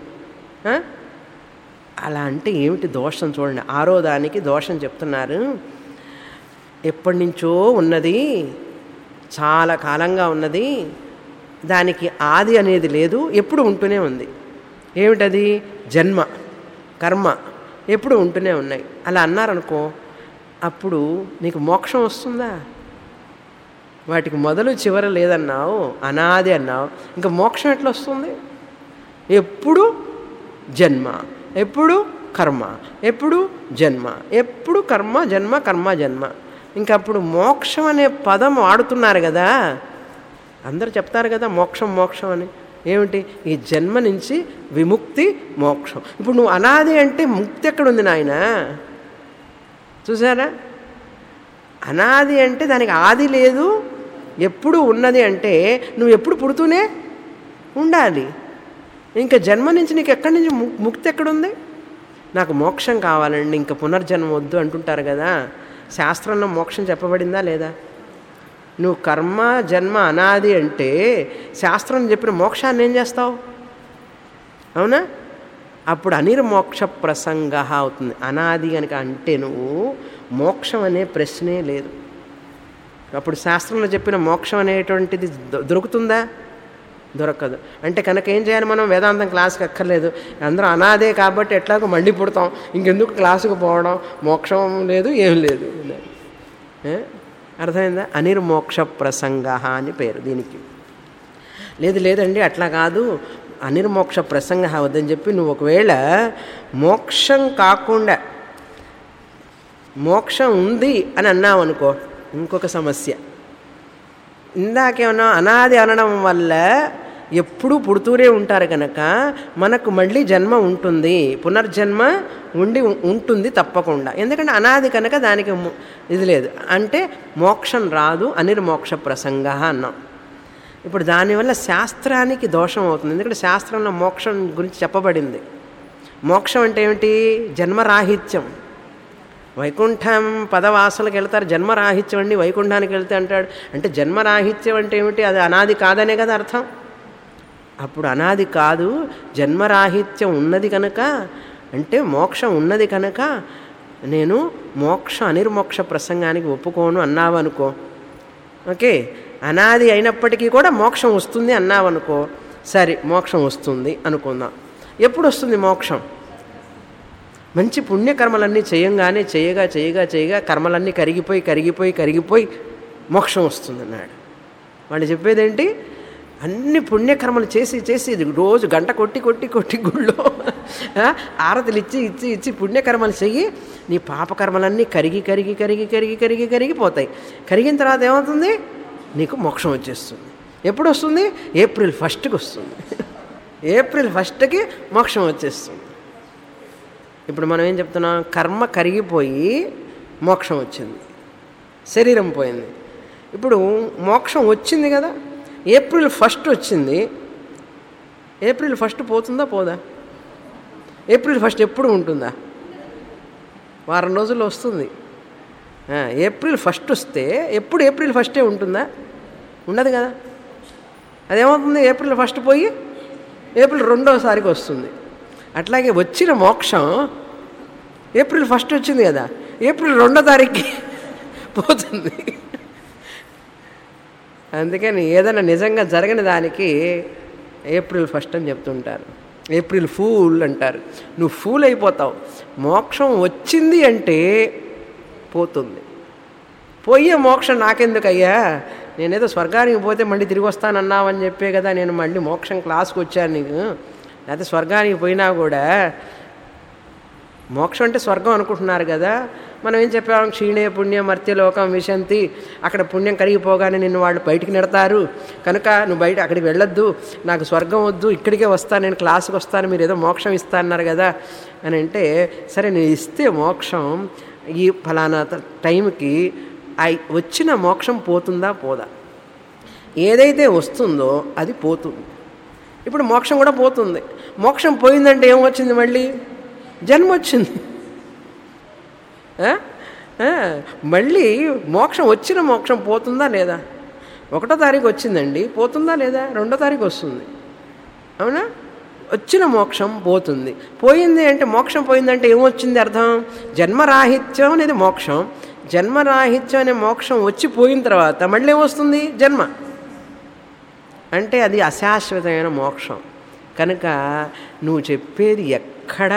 అలా అంటే ఏమిటి దోషం చూడండి. 6వ దానికి దోషం చెప్తున్నారు. ఎప్పటి నుంచో ఉన్నది, చాలా కాలంగా ఉన్నది, దానికి ఆది అనేది లేదు, ఎప్పుడు ఉంటూనే ఉంది. ఏమిటది? జన్మ కర్మ ఎప్పుడు ఉంటూనే ఉన్నాయి. అలా అన్నారనుకో, అప్పుడు నీకు మోక్షం వస్తుందా? వాటికి మొదలు చివర లేదన్నావు, అనాది అన్నావు, ఇంకా మోక్షం ఎట్లా వస్తుంది? ఎప్పుడు జన్మ, ఎప్పుడు కర్మ, ఎప్పుడు జన్మ, ఎప్పుడు కర్మ జన్మ, కర్మ జన్మ. ఇంకా అప్పుడు మోక్షం అనే పదం వాడుతున్నారు కదా, అందరూ చెప్తారు కదా మోక్షం మోక్షం అని. ఏమిటి? ఈ జన్మ నుంచి విముక్తి మోక్షం. ఇప్పుడు నువ్వు అనాది అంటే ముక్తి ఎక్కడుంది నాయన? చూసారా? అనాది అంటే దానికి ఆది లేదు, ఎప్పుడు ఉన్నది అంటే నువ్వు ఎప్పుడు పుడుతూనే ఉండాలి. ఇంకా జన్మ నుంచి నీకు ఎక్కడి నుంచి ముక్తి ఎక్కడుంది? నాకు మోక్షం కావాలండి, ఇంకా పునర్జన్మ వద్దు అంటుంటారు కదా. శాస్త్రంలో మోక్షం చెప్పబడిందా లేదా? నువ్వు కర్మ జన్మ అనాది అంటే శాస్త్రం చెప్పిన మోక్షాన్ని ఏం చేస్తావు? అవునా? అప్పుడు అనిర్మోక్ష ప్రసంగ అవుతుంది. అనాది కనుక అంటే నువ్వు మోక్షం అనే ప్రశ్నే లేదు. అప్పుడు శాస్త్రంలో చెప్పిన మోక్షం అనేటువంటిది దొరుకుతుందా? దొరకదు. అంటే కనుక ఏం చేయాలి మనం? వేదాంతం క్లాస్కి అక్కర్లేదు, అందరూ అనాదే కాబట్టి ఎట్లాగో మండి పుడతాం, ఇంకెందుకు క్లాసుకు పోవడం, మోక్షం లేదు ఏం లేదు. అర్థమైందా? అనిర్మోక్ష ప్రసంగ అని పేరు దీనికి. లేదండి అట్లా కాదు, అనిర్మోక్ష ప్రసంగ వద్దని చెప్పి నువ్వు ఒకవేళ మోక్షం కాకుండా మోక్షం ఉంది అని అన్నావు అనుకో, ఇంకొక సమస్య. ఇందాకేమన్నా అనాది అనడం వల్ల ఎప్పుడూ పుడుతూనే ఉంటారు కనుక మనకు మళ్ళీ జన్మ ఉంటుంది, పునర్జన్మ ఉంటుంది తప్పకుండా. ఎందుకంటే అనాది కనుక దానికి ఇది లేదు అంటే మోక్షం రాదు, అనిర్మోక్ష ప్రసంగ అన్నాం. ఇప్పుడు దానివల్ల శాస్త్రానికి దోషం అవుతుంది. ఎందుకంటే శాస్త్రంలో మోక్షం గురించి చెప్పబడింది. మోక్షం అంటే ఏమిటి? జన్మరాహిత్యం. వైకుంఠం పదవాసలకు వెళ్తారు, జన్మరాహిత్యం అండి వైకుంఠానికి వెళ్తే అంటాడు. అంటే జన్మరాహిత్యం అంటే ఏమిటి? అది అనాది కాదనే కదా అర్థం. అప్పుడు అనాది కాదు, జన్మరాహిత్యం ఉన్నది కనుక, అంటే మోక్షం ఉన్నది కనుక నేను అనిర్మోక్ష ప్రసంగానికి ఒప్పుకోను అన్నావనుకో, ఓకే, అనాది అయినప్పటికీ కూడా మోక్షం వస్తుంది అన్నావనుకో, సరే మోక్షం వస్తుంది అనుకుందాం. ఎప్పుడు వస్తుంది మోక్షం? మంచి పుణ్యకర్మలన్నీ చేయగానే చేయగా కర్మలన్నీ కరిగిపోయి మోక్షం వస్తుంది అన్నాడు. వాళ్ళు చెప్పేదేంటి? అన్ని పుణ్యకర్మలు చేసి రోజు గంట కొట్టి గుళ్ళో ఆరతులు ఇచ్చి పుణ్యకర్మలు చెయ్యి, నీ పాపకర్మలన్నీ కరిగిపోతాయి. కరిగిన తర్వాత ఏమవుతుంది? నీకు మోక్షం వచ్చేస్తుంది. ఎప్పుడు వస్తుంది? ఏప్రిల్ 1కి వస్తుంది. ఏప్రిల్ 1కి మోక్షం వచ్చేస్తుంది. ఇప్పుడు మనం ఏం చెప్తున్నాం? కర్మ కరిగిపోయి మోక్షం వచ్చింది, శరీరం పోయింది. ఇప్పుడు మోక్షం వచ్చింది కదా, ఏప్రిల్ 1 వచ్చింది. ఏప్రిల్ 1 పోతుందా పోదా? ఏప్రిల్ 1 ఎప్పుడు ఉంటుందా? వారం రోజుల్లో వస్తుంది. ఏప్రిల్ 1 వస్తే ఎప్పుడు ఏప్రిల్ 1 ఉంటుందా? ఉండదు కదా. అదేమవుతుంది? ఏప్రిల్ 1 పోయి ఏప్రిల్ 2వ వస్తుంది. అట్లాగే వచ్చిన మోక్షం ఏప్రిల్ 1 వచ్చింది కదా, ఏప్రిల్ 2వ పోతుంది. అందుకని ఏదైనా నిజంగా జరగని దానికి ఏప్రిల్ 1 అని చెప్తుంటారు. ఏప్రిల్ ఫూల్ అంటారు. నువ్వు ఫూల్ అయిపోతావు. మోక్షం వచ్చింది అంటే పోతుంది. పోయే మోక్షం నాకెందుకయ్యా? నేనేదో స్వర్గానికి పోతే మళ్ళీ తిరిగి వస్తానన్నావని చెప్పే కదా నేను మళ్ళీ మోక్షం క్లాస్కి వచ్చాను నీకు. లేకపోతే స్వర్గానికి పోయినా కూడా మోక్షం అంటే స్వర్గం అనుకుంటున్నారు కదా. మనం ఏం చెప్పాము? క్షీణే పుణ్యం మర్త్యలోకం విశంతి. అక్కడ పుణ్యం కరిగిపోగానే నిన్ను వాళ్ళు బయటికి నెడతారు కనుక నువ్వు బయట అక్కడికి వెళ్ళొద్దు, నాకు స్వర్గం వద్దు, ఇక్కడికే వస్తాను, నేను క్లాసుకి వస్తాను, మీరు ఏదో మోక్షం ఇస్తా అన్నారు కదా అని అంటే, సరే నేను ఇస్తే మోక్షం ఈ ఫలానా టైంకి వచ్చిన మోక్షం పోతుందా పోదా? ఏదైతే వస్తుందో అది పోతుంది. ఇప్పుడు మోక్షం కూడా పోతుంది. మోక్షం పోయిందంటే ఏమొచ్చింది? మళ్ళీ జన్మ వచ్చింది. మళ్ళీ మోక్షం వచ్చిన మోక్షం పోతుందా లేదా? 1వ తారీఖు వచ్చిందండి, పోతుందా లేదా? 2వ తారీఖు వస్తుంది, అవునా? వచ్చిన మోక్షం పోతుంది. పోయింది అంటే మోక్షం పోయిందంటే ఏమొచ్చింది అర్థం? జన్మరాహిత్యం అనేది మోక్షం. జన్మరాహిత్యం అనే మోక్షం వచ్చిపోయిన తర్వాత మళ్ళీ ఏమొస్తుంది? జన్మ. అంటే అది అశాశ్వతమైన మోక్షం. కనుక నువ్వు చెప్పేది ఎక్కడ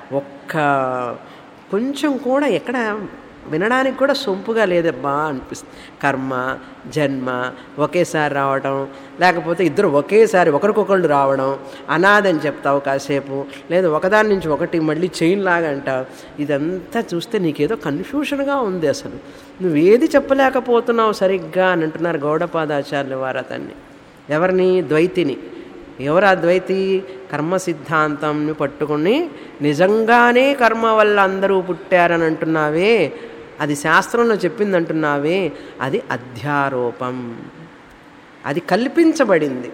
కొంచెం కూడా ఎక్కడ వినడానికి కూడా సొంపుగా లేదబ్బా అనిపిస్తుంది. కర్మ జన్మ ఒకేసారి రావడం, లేకపోతే ఇద్దరు ఒకేసారి ఒకరికొకళ్ళు రావడం, అనాదని చెప్తావు కాసేపు, లేదా ఒకదాని నుంచి ఒకటి మళ్ళీ చైన్ లాగా అంటావు. ఇదంతా చూస్తే నీకేదో కన్ఫ్యూషన్గా ఉంది. అసలు నువ్వేది చెప్పలేకపోతున్నావు సరిగ్గా అని అంటున్నారు గౌడపాదాచార్యుల వారు అతన్ని. ఎవరిని? ద్వైతిని. ఎవరు ఆ ద్వైతి? కర్మ సిద్ధాంతంని పట్టుకుని నిజంగానే కర్మ వల్ల అందరూ పుట్టారని అంటున్నావే, అది శాస్త్రంలో చెప్పింది అంటున్నావే, అది అధ్యారోపం. అది కల్పించబడింది.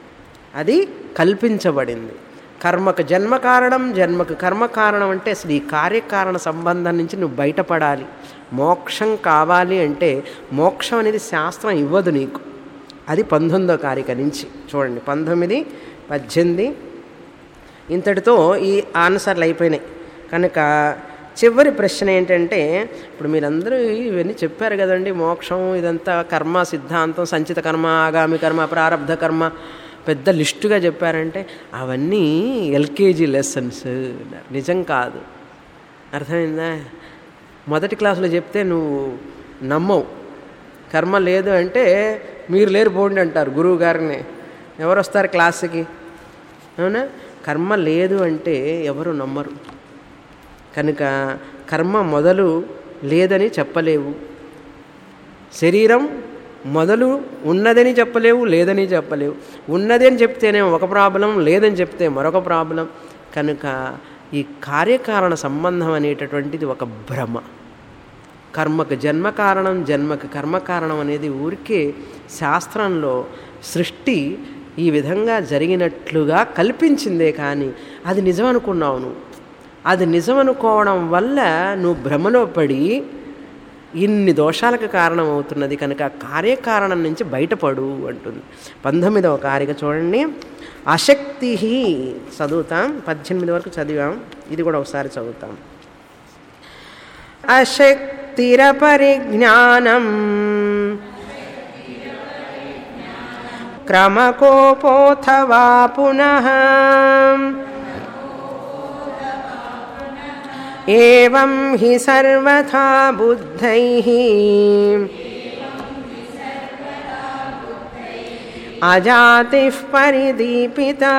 కర్మకు జన్మ కారణం, జన్మకు కర్మ కారణం. అంటే అసలు ఈ కార్యకారణ సంబంధం నుంచి నువ్వు బయటపడాలి. మోక్షం కావాలి అంటే మోక్షం అనేది శాస్త్రం ఇవ్వదు నీకు. అది 19వ కారిక నుంచి చూడండి. 19, 18 ఇంతటితో ఈ ఆన్సర్లు అయిపోయినాయి. కనుక చివరి ప్రశ్న ఏంటంటే, ఇప్పుడు మీరందరూ ఇవన్నీ చెప్పారు కదండి, మోక్షం ఇదంతా కర్మ సిద్ధాంతం, సంచిత కర్మ, ఆగామి కర్మ, ప్రారబ్ధ కర్మ, పెద్ద లిస్టుగా చెప్పారంటే అవన్నీ ఎల్కేజీ లెసన్స్. నిజం కాదు. అర్థమైందా? మొదటి క్లాసులో చెప్తే నువ్వు నమ్మవు. కర్మ లేదు అంటే మీరు లేరు పోండి అంటారు గురువు గారిని. ఎవరు వస్తారు క్లాసుకి? అవునా? కర్మ లేదు అంటే ఎవరు నమ్మరు. కనుక కర్మ మొదలు లేదని చెప్పలేవు. శరీరం మొదలు ఉన్నదని చెప్పలేవు, లేదని చెప్పలేవు. ఉన్నది అని చెప్తేనే ఒక ప్రాబ్లం, లేదని చెప్తే మరొక ప్రాబ్లం. కనుక ఈ కార్యకారణ సంబంధం అనేటటువంటిది ఒక భ్రమ. కర్మకు జన్మ కారణం, జన్మకు కర్మ కారణం అనేది ఊరికే శాస్త్రంలో సృష్టి ఈ విధంగా జరిగినట్లుగా కల్పించిందే కానీ అది నిజం అనుకున్నావు నువ్వు. అది నిజం అనుకోవడం వల్ల నువ్వు భ్రమలో పడి ఇన్ని దోషాలకు కారణమవుతున్నది. కనుక కార్యకారణం నుంచి బయటపడు అంటుంది. 19వ కారిక చూడండి. అశక్తి చదువుతాం, 18 వరకు చదివాం, ఇది కూడా ఒకసారి చదువుతాం. అశక్తిరపరిజ్ఞానం క్రమకోపోథవా పునః ఏవం హి సర్వథా బుద్ధైః అజాతిః పరిదీపితా.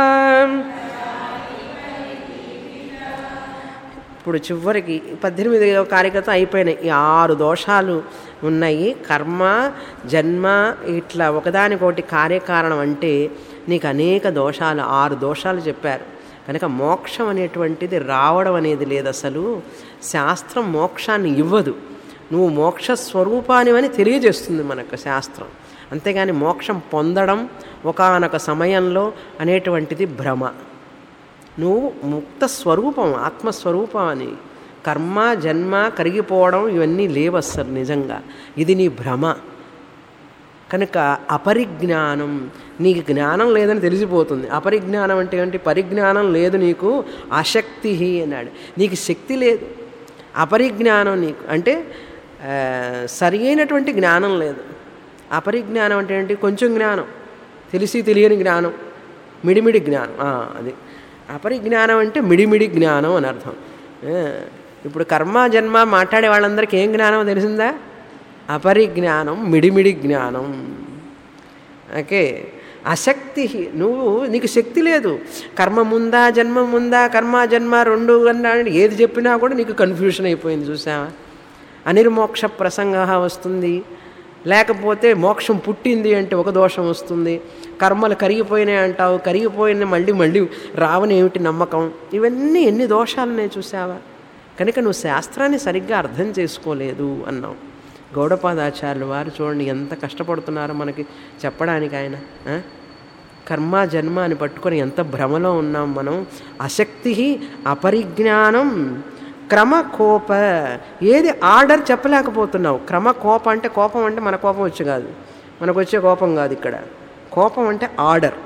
ఇప్పుడు చివరికి 18వ కారికతో అయిపోయినాయి. ఈ 6 దోషాలు ఉన్నాయి. కర్మ, జన్మ, ఇట్లా ఒకదానికొకటి కార్యకారణం అంటే నీకు అనేక దోషాలు, 6 దోషాలు చెప్పారు. కనుక మోక్షం అనేటువంటిది రావడం అనేది లేదు. అసలు శాస్త్రం మోక్షాన్ని ఇవ్వదు. నువ్వు మోక్ష స్వరూపానివని తెలియజేస్తుంది మనకు శాస్త్రం. అంతేగాని మోక్షం పొందడం ఒకానొక సమయంలో అనేటువంటిది భ్రమ. నువ్వు ముక్త స్వరూపం, ఆత్మస్వరూపం అని. కర్మ, జన్మ, కరిగిపోవడం ఇవన్నీ లేవు అస్సలు నిజంగా. ఇది నీ భ్రమ. కనుక అపరిజ్ఞానం, నీకు జ్ఞానం లేదని తెలిసిపోతుంది. అపరిజ్ఞానం అంటే ఏంటి? పరిజ్ఞానం లేదు నీకు, అశక్తి అన్నాడు. నీకు శక్తి లేదు. అపరిజ్ఞానం నీకు అంటే సరి అయినటువంటి జ్ఞానం లేదు. అపరిజ్ఞానం అంటే ఏంటి? కొంచెం జ్ఞానం, తెలిసి తెలియని జ్ఞానం, మిడిమిడి జ్ఞానం. అది అపరిజ్ఞానం అంటే మిడిమిడి జ్ఞానం అని అర్థం. ఇప్పుడు కర్మ జన్మ మాట్లాడే వాళ్ళందరికీ ఏం జ్ఞానం తెలిసిందా? అపరిజ్ఞానం, మిడిమిడి జ్ఞానం. ఓకే. అశక్తి, నీకు శక్తి లేదు. కర్మ ముందా జన్మ ముందా, కర్మ జన్మ రెండు అన్నా ఏది చెప్పినా కూడా నీకు కన్ఫ్యూషన్ అయిపోయింది. చూసావా? అనిర్మోక్ష ప్రసంగ వస్తుంది. లేకపోతే మోక్షం పుట్టింది అంటే ఒక దోషం వస్తుంది. కర్మలు కరిగిపోయినాయి అంటావు, కరిగిపోయిన మళ్ళీ రావని ఏమిటి నమ్మకం? ఇవన్నీ ఎన్ని దోషాలనే చూసావా? కనుక నువ్వు శాస్త్రాన్ని సరిగ్గా అర్థం చేసుకోలేదు అన్నావు. గౌడపాదాచార్యులు వారు చూడండి ఎంత కష్టపడుతున్నారో మనకి చెప్పడానికి. ఆయన కర్మ జన్మ అని పట్టుకొని ఎంత భ్రమలో ఉన్నాం మనం. అశక్తి, అపరిజ్ఞానం, క్రమకోప, ఏది ఆర్డర్ చెప్పలేకపోతున్నావు. క్రమకోప అంటే కోపం అంటే మన కోపం వచ్చి కాదు, మనకు వచ్చే కోపం కాదు ఇక్కడ. కోపం అంటే ఆర్డర్.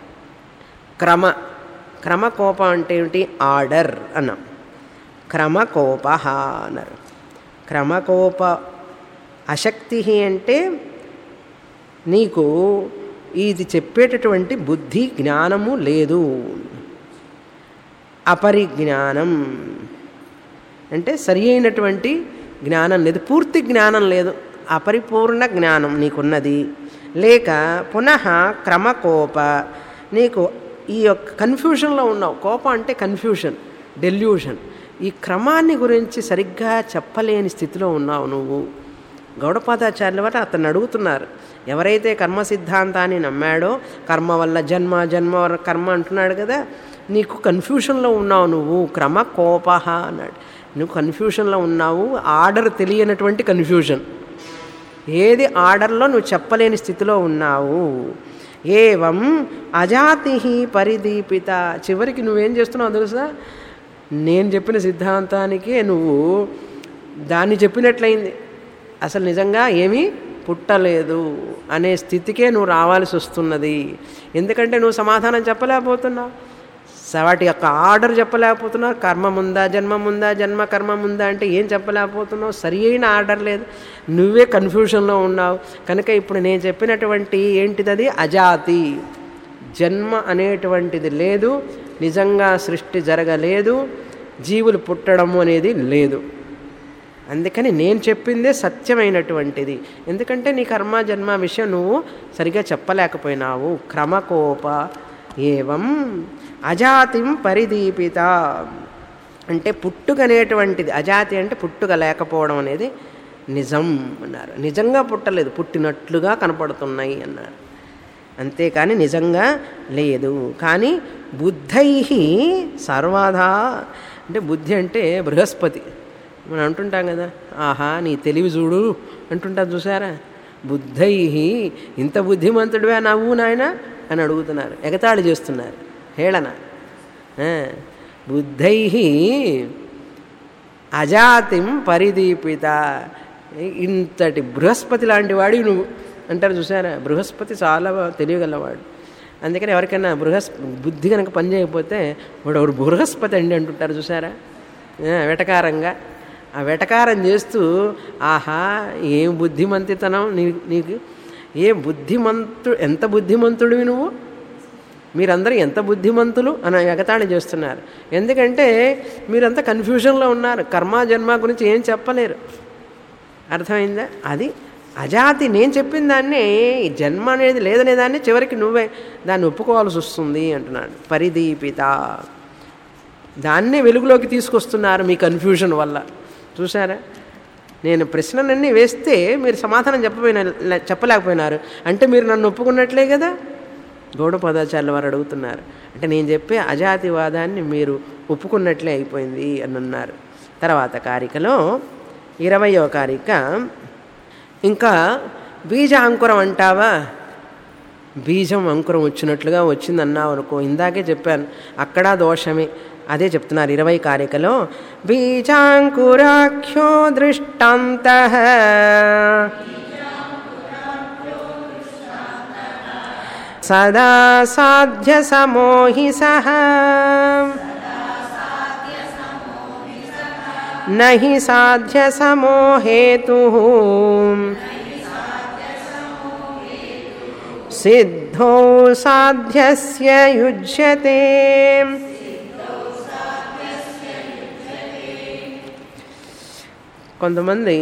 క్రమకోపం అంటే ఏమిటి? ఆర్డర్ అన్నాం. క్రమకోప అన్నారు. క్రమకోప అశక్తి అంటే నీకు ఇది చెప్పేటటువంటి బుద్ధి జ్ఞానము లేదు. అపరిజ్ఞానం అంటే సరి అయినటువంటి జ్ఞానం లేదు, పూర్తి జ్ఞానం లేదు, అపరిపూర్ణ జ్ఞానం నీకున్నది. లేక పునః క్రమకోప, నీకు ఈ యొక్క కన్ఫ్యూషన్లో ఉన్నావు. కోపం అంటే కన్ఫ్యూషన్, డెల్యూషన్. ఈ క్రమాన్ని గురించి సరిగ్గా చెప్పలేని స్థితిలో ఉన్నావు నువ్వు. గౌడపాదాచార్యుల వారు అతన్ని అడుగుతున్నారు. ఎవరైతే కర్మ సిద్ధాంతాన్ని నమ్మాడో, కర్మ వల్ల జన్మ, జన్మ కర్మ అంటున్నాడు కదా, నీకు కన్ఫ్యూషన్లో ఉన్నావు నువ్వు. క్రమకోప అన్నాడు. నువ్వు కన్ఫ్యూషన్లో ఉన్నావు. ఆర్డర్ తెలియనటువంటి కన్ఫ్యూషన్. ఏది ఆర్డర్లో నువ్వు చెప్పలేని స్థితిలో ఉన్నావు. ఏవం అజాతి పరిదీపిత. చివరికి నువ్వేం చేస్తున్నావు తెలుసా? నేను చెప్పిన సిద్ధాంతానికే నువ్వు దాన్ని చెప్పినట్లయింది. అసలు నిజంగా ఏమీ పుట్టలేదు అనే స్థితికే నువ్వు రావాల్సి వస్తున్నది. ఎందుకంటే నువ్వు సమాధానం చెప్పలేకపోతున్నావు, వాటి యొక్క ఆర్డర్ చెప్పలేకపోతున్నావు. కర్మ ముందా జన్మ ముందా, జన్మ కర్మ ముందా అంటే ఏం చెప్పలేకపోతున్నావు. సరి అయిన ఆర్డర్ లేదు, నువ్వే కన్ఫ్యూషన్లో ఉన్నావు. కనుక ఇప్పుడు నేను చెప్పినటువంటి ఏంటిది? అజాతి, జన్మ అనేటువంటిది లేదు, నిజంగా సృష్టి జరగలేదు, జీవులు పుట్టడము అనేది లేదు. అందుకని నేను చెప్పిందే సత్యమైనటువంటిది. ఎందుకంటే నీ కర్మ జన్మ విషయం నువ్వు సరిగా చెప్పలేకపోయినావు. క్రమకోప ఏవం అజాతిం పరిదీపిత అంటే పుట్టుకనేటువంటిది, అజాతి అంటే పుట్టుక లేకపోవడం అనేది నిజం అన్నారు. నిజంగా పుట్టలేదు, పుట్టినట్లుగా కనపడుతున్నాయి అన్నారు. అంతేకాని నిజంగా లేదు. కానీ బుద్ధై సర్వదా అంటే బుద్ధి అంటే బృహస్పతి మనం అంటుంటాం కదా, ఆహా నీ తెలివి చూడు అంటుంటారు చూసారా. బుద్ధై ఇంత బుద్ధిమంతుడివే నవ్వు నాయన అని అడుగుతున్నారు, ఎగతాళి చేస్తున్నారు, హేళన. బుద్ధై అజాతిం పరిదీపిత ఇంతటి బృహస్పతి లాంటి వాడి నువ్వు అంటారు చూసారా. బృహస్పతి చాలా తెలియగలవాడు. అందుకని ఎవరికైనా బుద్ధి కనుక పని చేయకపోతే వాడు ఎవరు బృహస్పతి అండి అంటుంటారు చూసారా, వెటకారంగా. ఆ వెటకారం చేస్తూ ఆహా ఏం బుద్ధిమంతితనం నీకు, ఏ ఎంత బుద్ధిమంతుడివి నువ్వు, మీరందరూ ఎంత బుద్ధిమంతులు అని ఎగతాళి చేస్తున్నారు. ఎందుకంటే మీరంతా కన్ఫ్యూజన్లో ఉన్నారు, కర్మ జన్మ గురించి ఏం చెప్పలేరు. అర్థమైందా? అది అజాతి. నేను చెప్పిన దాన్ని జన్మ అనేది లేదనే దాన్ని చివరికి నువ్వే దాన్ని ఒప్పుకోవాల్సి వస్తుంది అంటున్నాడు. పరిదీపిత దాన్నే వెలుగులోకి తీసుకొస్తున్నారు మీ కన్ఫ్యూజన్ వల్ల. చూసారా, నేను ప్రశ్నలన్నీ వేస్తే మీరు సమాధానం చెప్పలేకపోయినారు అంటే మీరు నన్ను ఒప్పుకున్నట్లే కదా. గౌడపాదాచార్యుల వారు అడుగుతున్నారు. అంటే నేను చెప్పే అజాతివాదాన్ని మీరు ఒప్పుకున్నట్లే అయిపోయింది అని అన్నారు. తర్వాత కారికలో 20వ కారిక, ఇంకా బీజ అంకురం అంటావా, బీజం అంకురం వచ్చినట్లుగా వచ్చిందన్నావు అనుకో, ఇందాకే చెప్పాను అక్కడ దోషమే. అదే చెప్తున్నారు 20 కారికలో. బీజాంకురాఖ్యో దృష్టాంతః సదా సాధ్య సమోహి సహ నహి సాధ్య సమో హేతుః సిద్ధో సాధ్యస్య యుజ్యతే. కొంతమంది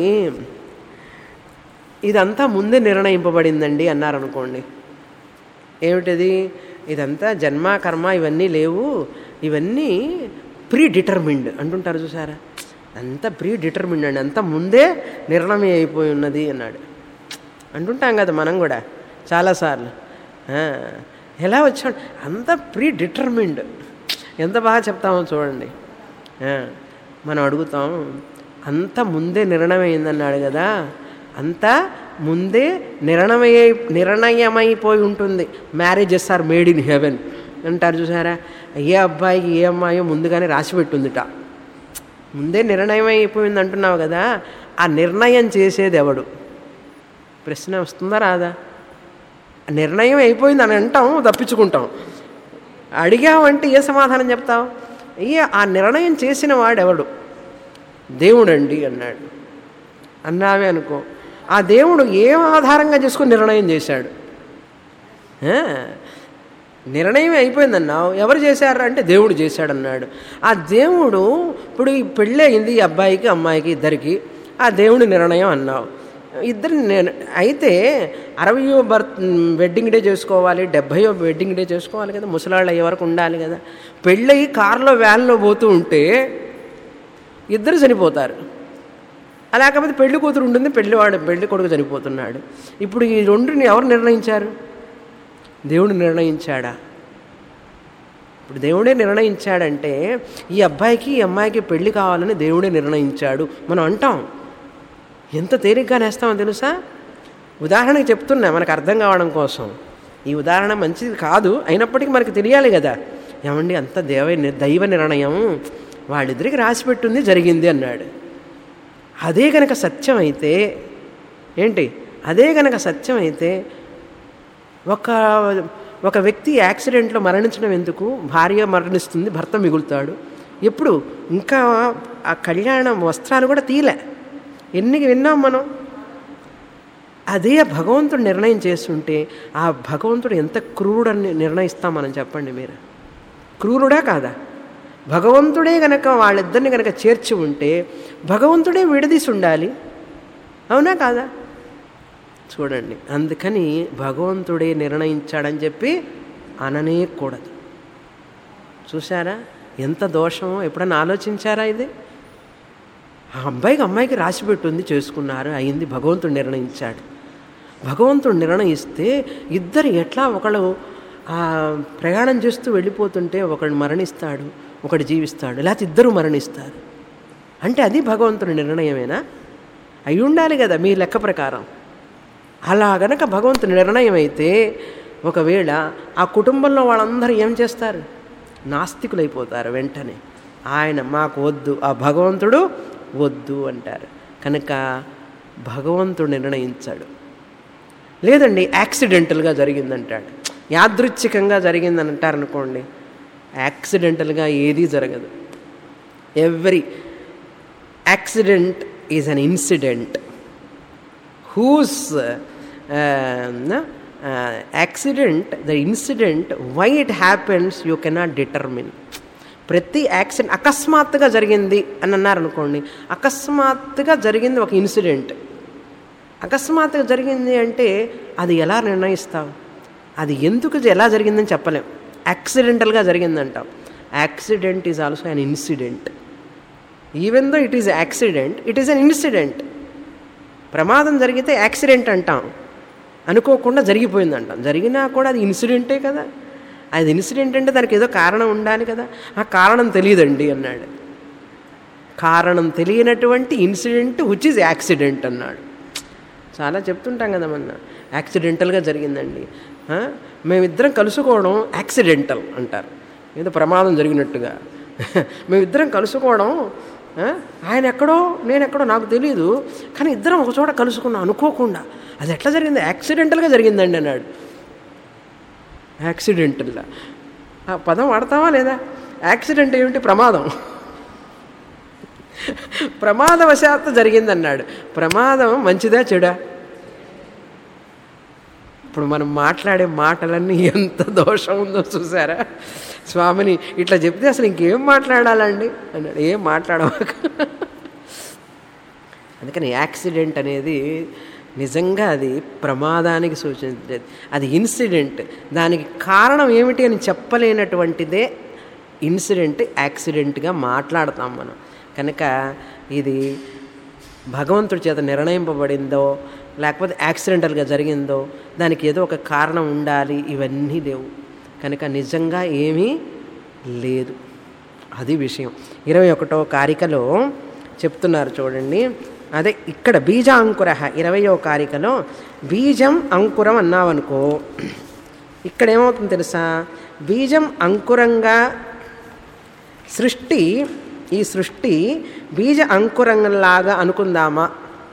ఇదంతా ముందే నిర్ణయింపబడిందండి అన్నారనుకోండి. ఏమిటది? ఇదంతా జన్మ కర్మ ఇవన్నీ లేవు, ఇవన్నీ ప్రీ డిటర్మిండ్ అంటుంటారు చూసారా. అంతా ప్రీ డిటర్మిండ్ అండి, అంతా ముందే నిర్ణయం అయిపోయి ఉన్నది అన్నాడు. అంటుంటాం కదా మనం కూడా చాలాసార్లు. ఎలా వచ్చాడు, అంతా ప్రీ డిటర్మిండ్. ఎంత బాగా చెప్తామో చూడండి. మనం అడుగుతాం, అంత ముందే నిర్ణయం అయిందన్నాడు కదా, అంతా ముందే నిర్ణయమైపోయి ఉంటుంది. Marriages are made in heaven అంటారు చూసారా. ఏ అబ్బాయికి ఏ అమ్మాయో ముందుగానే రాసి పెట్టుందిట. ముందే నిర్ణయం అయిపోయింది అంటున్నావు కదా, ఆ నిర్ణయం చేసేది ఎవడు? ప్రశ్న వస్తుందా రాదా? నిర్ణయం అయిపోయింది అని అంటాం, తప్పించుకుంటాం. అడిగావంటే ఏ సమాధానం చెప్తావు? ఆ నిర్ణయం చేసిన వాడెవడు? దేవుడండి అన్నాడు. అన్నావే అనుకో, ఆ దేవుడు ఏం ఆధారంగా చేసుకుని నిర్ణయం చేశాడు? నిర్ణయం అయిపోయిందన్నావు, ఎవరు చేశారు అంటే దేవుడు చేశాడన్నాడు. ఆ దేవుడు ఇప్పుడు ఈ పెళ్ళి అయింది ఈ అబ్బాయికి అమ్మాయికి ఇద్దరికి, ఆ దేవుడి నిర్ణయం అన్నావు. ఇద్దరు అయితే 60వ వెడ్డింగ్ డే చేసుకోవాలి, 70వ వెడ్డింగ్ డే చేసుకోవాలి కదా, ముసలాళ్ళు అయ్యే వరకు ఉండాలి కదా. పెళ్ళయి కారులో వ్యాన్లో పోతూ ఉంటే ఇద్దరు చనిపోతారు. అలా కాకపోతే పెళ్లి కూతురు ఉంటుంది, పెళ్లి కొడుకు చనిపోతున్నాడు. ఇప్పుడు ఈ రెండుని ఎవరు నిర్ణయించారు? దేవుడు నిర్ణయించాడా? ఇప్పుడు దేవుడే నిర్ణయించాడంటే ఈ అబ్బాయికి ఈ అమ్మాయికి పెళ్లి కావాలని దేవుడే నిర్ణయించాడు మనం అంటాం. ఎంత తేలిగ్గా నేస్తామో తెలుసా? ఉదాహరణకి చెప్తున్నా మనకు అర్థం కావడం కోసం. ఈ ఉదాహరణ మంచిది కాదు, అయినప్పటికీ మనకు తెలియాలి కదా. ఏమండి అంత దైవ నిర్ణయం, వాళ్ళిద్దరికి రాసిపెట్టింది జరిగింది అన్నాడు. అదే కనుక సత్యం అయితే ఏంటి? అదే కనుక సత్యం అయితే ఒక వ్యక్తి యాక్సిడెంట్లో మరణించడం ఎందుకు? భార్య మరణిస్తుంది, భర్త మిగులుతాడు. ఎప్పుడు ఇంకా ఆ కళ్యాణం వస్త్రాలు కూడా తీలే, ఎన్ని విన్నాం మనం. అదే భగవంతుడు నిర్ణయం చేస్తుంటే ఆ భగవంతుడు ఎంత క్రూరుడని నిర్ణయిస్తాం మనం చెప్పండి మీరు? క్రూరుడా కాదా? భగవంతుడే గనక వాళ్ళిద్దరిని కనుక చేర్చి ఉంటే భగవంతుడే విడదీసి ఉండాలి. అవునా కాదా? చూడండి, అందుకని భగవంతుడే నిర్ణయించాడని చెప్పి అననేకూడదు. చూసారా ఎంత దోషమో? ఎప్పుడన్నా ఆలోచించారా ఇది? ఆ అమ్మాయికి రాసిపెట్టుంది, చేసుకున్నారు, అయింది, భగవంతుడు నిర్ణయించాడు. భగవంతుడు నిర్ణయిస్తే ఇద్దరు ఎట్లా ఒకళ్ళు ప్రయాణం చేస్తూ వెళ్ళిపోతుంటే ఒకడు మరణిస్తాడు, ఒకడు జీవిస్తాడు, లేకపోతే ఇద్దరు మరణిస్తారు. అంటే అది భగవంతుడి నిర్ణయమేనా? అయి ఉండాలి కదా మీ లెక్క ప్రకారం. అలా గనక భగవంతుడి నిర్ణయం అయితే ఒకవేళ ఆ కుటుంబంలో వాళ్ళందరూ ఏం చేస్తారు? నాస్తికులైపోతారు వెంటనే. ఆయన మాకు వద్దు, ఆ భగవంతుడు వద్దు అంటారు. కనుక భగవంతుడు నిర్ణయించాడు. లేదండి యాక్సిడెంటల్గా జరిగిందంటాడు, యాదృచ్ఛికంగా జరిగిందని అంటారనుకోండి. యాక్సిడెంటల్గా ఏదీ జరగదు. Every accident is an incident. Whose accident, the incident, why it happens you cannot determine. ప్రతి యాక్సిడెంట్ అకస్మాత్తుగా జరిగింది అని అన్నారనుకోండి, అకస్మాత్తుగా జరిగింది ఒక ఇన్సిడెంట్. అకస్మాత్తుగా జరిగింది అంటే అది ఎలా నిర్ణయిస్తాం? అది ఎందుకు ఎలా జరిగిందని చెప్పలేం. యాక్సిడెంటల్గా జరిగిందంటాం. Accident is also an incident. Even though it is accident, it is an incident. ప్రమాదం జరిగితే యాక్సిడెంట్ అంటాం, అనుకోకుండా జరిగిపోయిందంటాం. జరిగినా కూడా అది ఇన్సిడెంటే కదా. అది ఇన్సిడెంట్ అంటే దానికి ఏదో కారణం ఉండాలి కదా. ఆ కారణం తెలియదండి అన్నాడు. కారణం తెలియనటువంటి ఇన్సిడెంట్ విచ్ ఈజ్ యాక్సిడెంట్ అన్నాడు. చాలా చెప్తుంటాం కదా మొన్న, యాక్సిడెంటల్గా జరిగిందండి, మేమిద్దరం కలుసుకోవడం యాక్సిడెంటల్ అంటారు, ఏదో ప్రమాదం జరిగినట్టుగా. మేమిద్దరం కలుసుకోవడం, ఆయన ఎక్కడో నేను ఎక్కడో నాకు తెలియదు, కానీ ఇద్దరం ఒక చోట కలుసుకున్నాం అనుకోకుండా. అది ఎట్లా జరిగింది? యాక్సిడెంటల్గా జరిగిందండి అన్నాడు. యాక్సిడెంటల్గా ఆ పదం వాడతావా లేదా? యాక్సిడెంట్ ఏమిటి? ప్రమాదం. ప్రమాదవశాత్తు జరిగిందన్నాడు. ప్రమాదం మంచిదా చెడా? ఇప్పుడు మనం మాట్లాడే మాటలన్నీ ఎంత దోషం ఉందో చూసారా? స్వామిని ఇట్లా చెప్తే అసలు ఇంకేం మాట్లాడాలండి అన్నాడు. ఏం మాట్లాడవాక. అందుకని యాక్సిడెంట్ అనేది నిజంగా అది ప్రమాదానికి సూచించేది. అది ఇన్సిడెంట్, దానికి కారణం ఏమిటి అని చెప్పలేనటువంటిదే ఇన్సిడెంట్, యాక్సిడెంట్గా మాట్లాడతాం మనం. కనుక ఇది భగవంతుడి చేత నిర్ణయింపబడిందో లేకపోతే యాక్సిడెంటల్గా జరిగిందో దానికి ఏదో ఒక కారణం ఉండాలి, ఇవన్నీ లేవు. కనుక నిజంగా ఏమీ లేదు. అది విషయం. 21వ కారికలో చెప్తున్నారు చూడండి. అదే ఇక్కడ బీజ అంకుర 20వ కారికలో బీజం అంకురం అన్నావనుకో, ఇక్కడ ఏమవుతుంది తెలుసా? బీజం అంకురంగా ఈ సృష్టి బీజ అంకురంలాగా అనుకుందామా?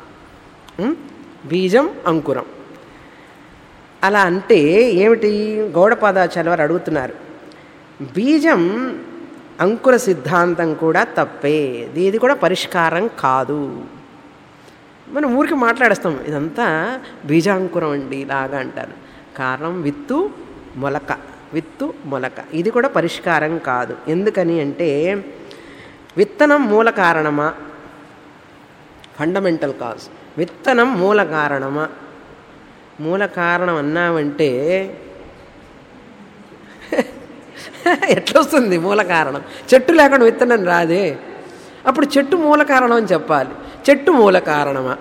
బీజం అంకురం అలా అంటే ఏమిటి? గౌడపాదాచార్య వారు అడుగుతున్నారు. బీజం అంకుర సిద్ధాంతం కూడా తప్పే, ఇది కూడా పరిష్కారం కాదు. మనం ఊరికి మాట్లాడేస్తాం, ఇదంతా బీజాంకురం అండి ఇలాగా అంటారు. కారణం విత్తు మొలక, ఇది కూడా పరిష్కారం కాదు. ఎందుకని అంటే విత్తనం మూల కారణమా? Fundamental cause. విత్తనం మూల కారణమా? మూల కారణం అన్నామంటే ఎట్లొస్తుంది మూల కారణం? చెట్టు లేకుండా విత్తనం రాదే. అప్పుడు చెట్టు మూల కారణం అని చెప్పాలి. చెట్టు మూల కారణమా?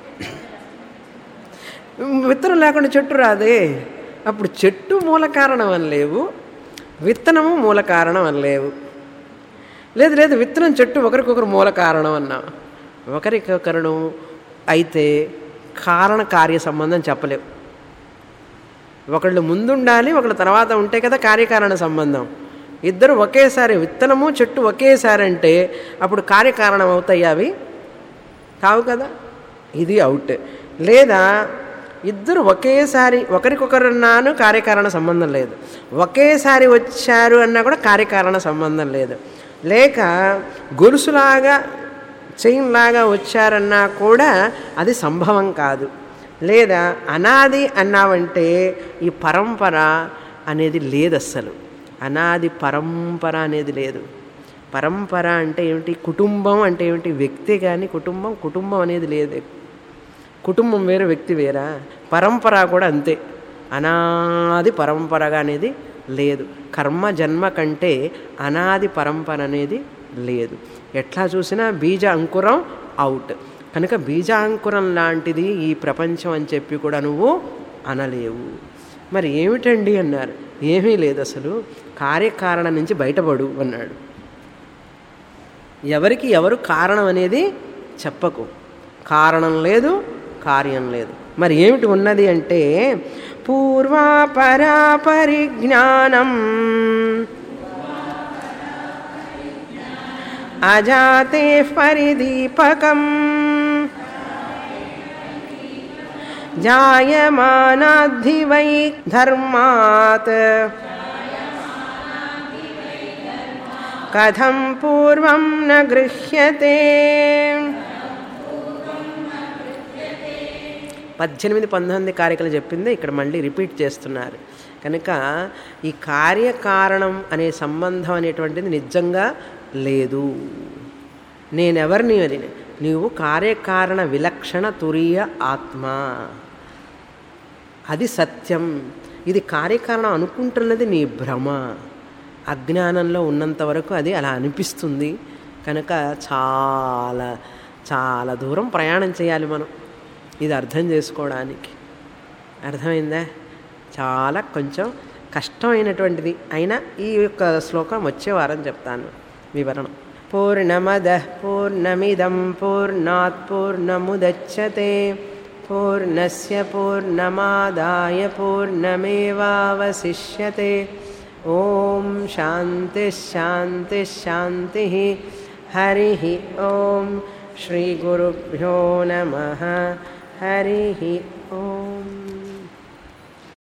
విత్తనం లేకుండా చెట్టు రాదే. అప్పుడు చెట్టు మూల కారణం అని లేవు, విత్తనము మూల కారణం అని లేవు. లేదు విత్తనం చెట్టు ఒకరికొకరు మూల కారణం అన్నాం. ఒకరికొకరు అయితే కారణ కార్య సంబంధం చెప్పలేవు. ఒకళ్ళు ముందుండాలి, ఒకళ్ళు తర్వాత ఉంటే కదా కార్యకారణ సంబంధం. ఇద్దరు ఒకేసారి, విత్తనము చెట్టు ఒకేసారి అంటే అప్పుడు కార్యకారణం అవుతాయి అవి? కావు కదా. ఇది అవుట్. లేదా ఇద్దరు ఒకేసారి ఒకరికొకరున్నాను కార్యకారణ సంబంధం లేదు, ఒకేసారి వచ్చారు అన్నా కూడా కార్యకారణ సంబంధం లేదు. లేక గొలుసులాగా చైన్ లాగా వచ్చారన్నా కూడా అది సంభవం కాదు. లేదా అనాది అన్నావంటే ఈ పరంపర అనేది లేదు, అస్సలు అనాది పరంపర అనేది లేదు. పరంపర అంటే ఏమిటి? కుటుంబం అంటే ఏమిటి? వ్యక్తి కానీ కుటుంబం అనేది లేదు. కుటుంబం వేరే, వ్యక్తి వేరా. పరంపర కూడా అంతే, అనాది పరంపరగా అనేది లేదు. కర్మ జన్మ కంటే అనాది పరంపర అనేది లేదు. ఎట్లా చూసినా బీజ అంకురం అవుట్. కనుక బీజాంకురం లాంటిది ఈ ప్రపంచం అని చెప్పి కూడా నువ్వు అనలేవు. మరి ఏమిటండి అన్నారు. ఏమీ లేదు, అసలు కార్యకారణం నుంచి బయటపడు అన్నాడు. ఎవరికి ఎవరు కారణం అనేది చెప్పకు. కారణం లేదు, కార్యం లేదు. మరి ఏమిటి ఉన్నది అంటే పూర్వాపరా పరిజ్ఞానం అజాతే పరిదీపకం జాయమానాద్ధి వై ధర్మాత్ కథం పూర్వం న గృహ్యతే. 18-19 కారికలు చెప్పింది ఇక్కడ మళ్ళీ రిపీట్ చేస్తున్నారు. కనుక ఈ కార్యకారణం అనే సంబంధం అనేటువంటిది నిజంగా లేదు. నేనెవరిని అని? నీవు కార్యకారణ విలక్షణ తురీయ ఆత్మ, అది సత్యం. ఇది కార్యకారణం అనుకుంటున్నది నీ భ్రమ. అజ్ఞానంలో ఉన్నంత వరకు అది అలా అనిపిస్తుంది. కనుక చాలా చాలా దూరం ప్రయాణం చేయాలి మనం ఇది అర్థం చేసుకోవడానికి. అర్థమైందా? చాలా కొంచెం కష్టమైనటువంటిది. అయినా ఈ యొక్క శ్లోకం వచ్చే వారం చెప్తాను వివరణం. పూర్ణమదః పూర్ణమిదం పూర్ణాత్ పూర్ణముదచ్యతే పూర్ణస్య పూర్ణమాదాయ పూర్ణమేవావశిష్యతే. ఓం శాంతి శాంతి శాంతి. హరి ఓం. శ్రీ గురుభ్యో నమః. హరి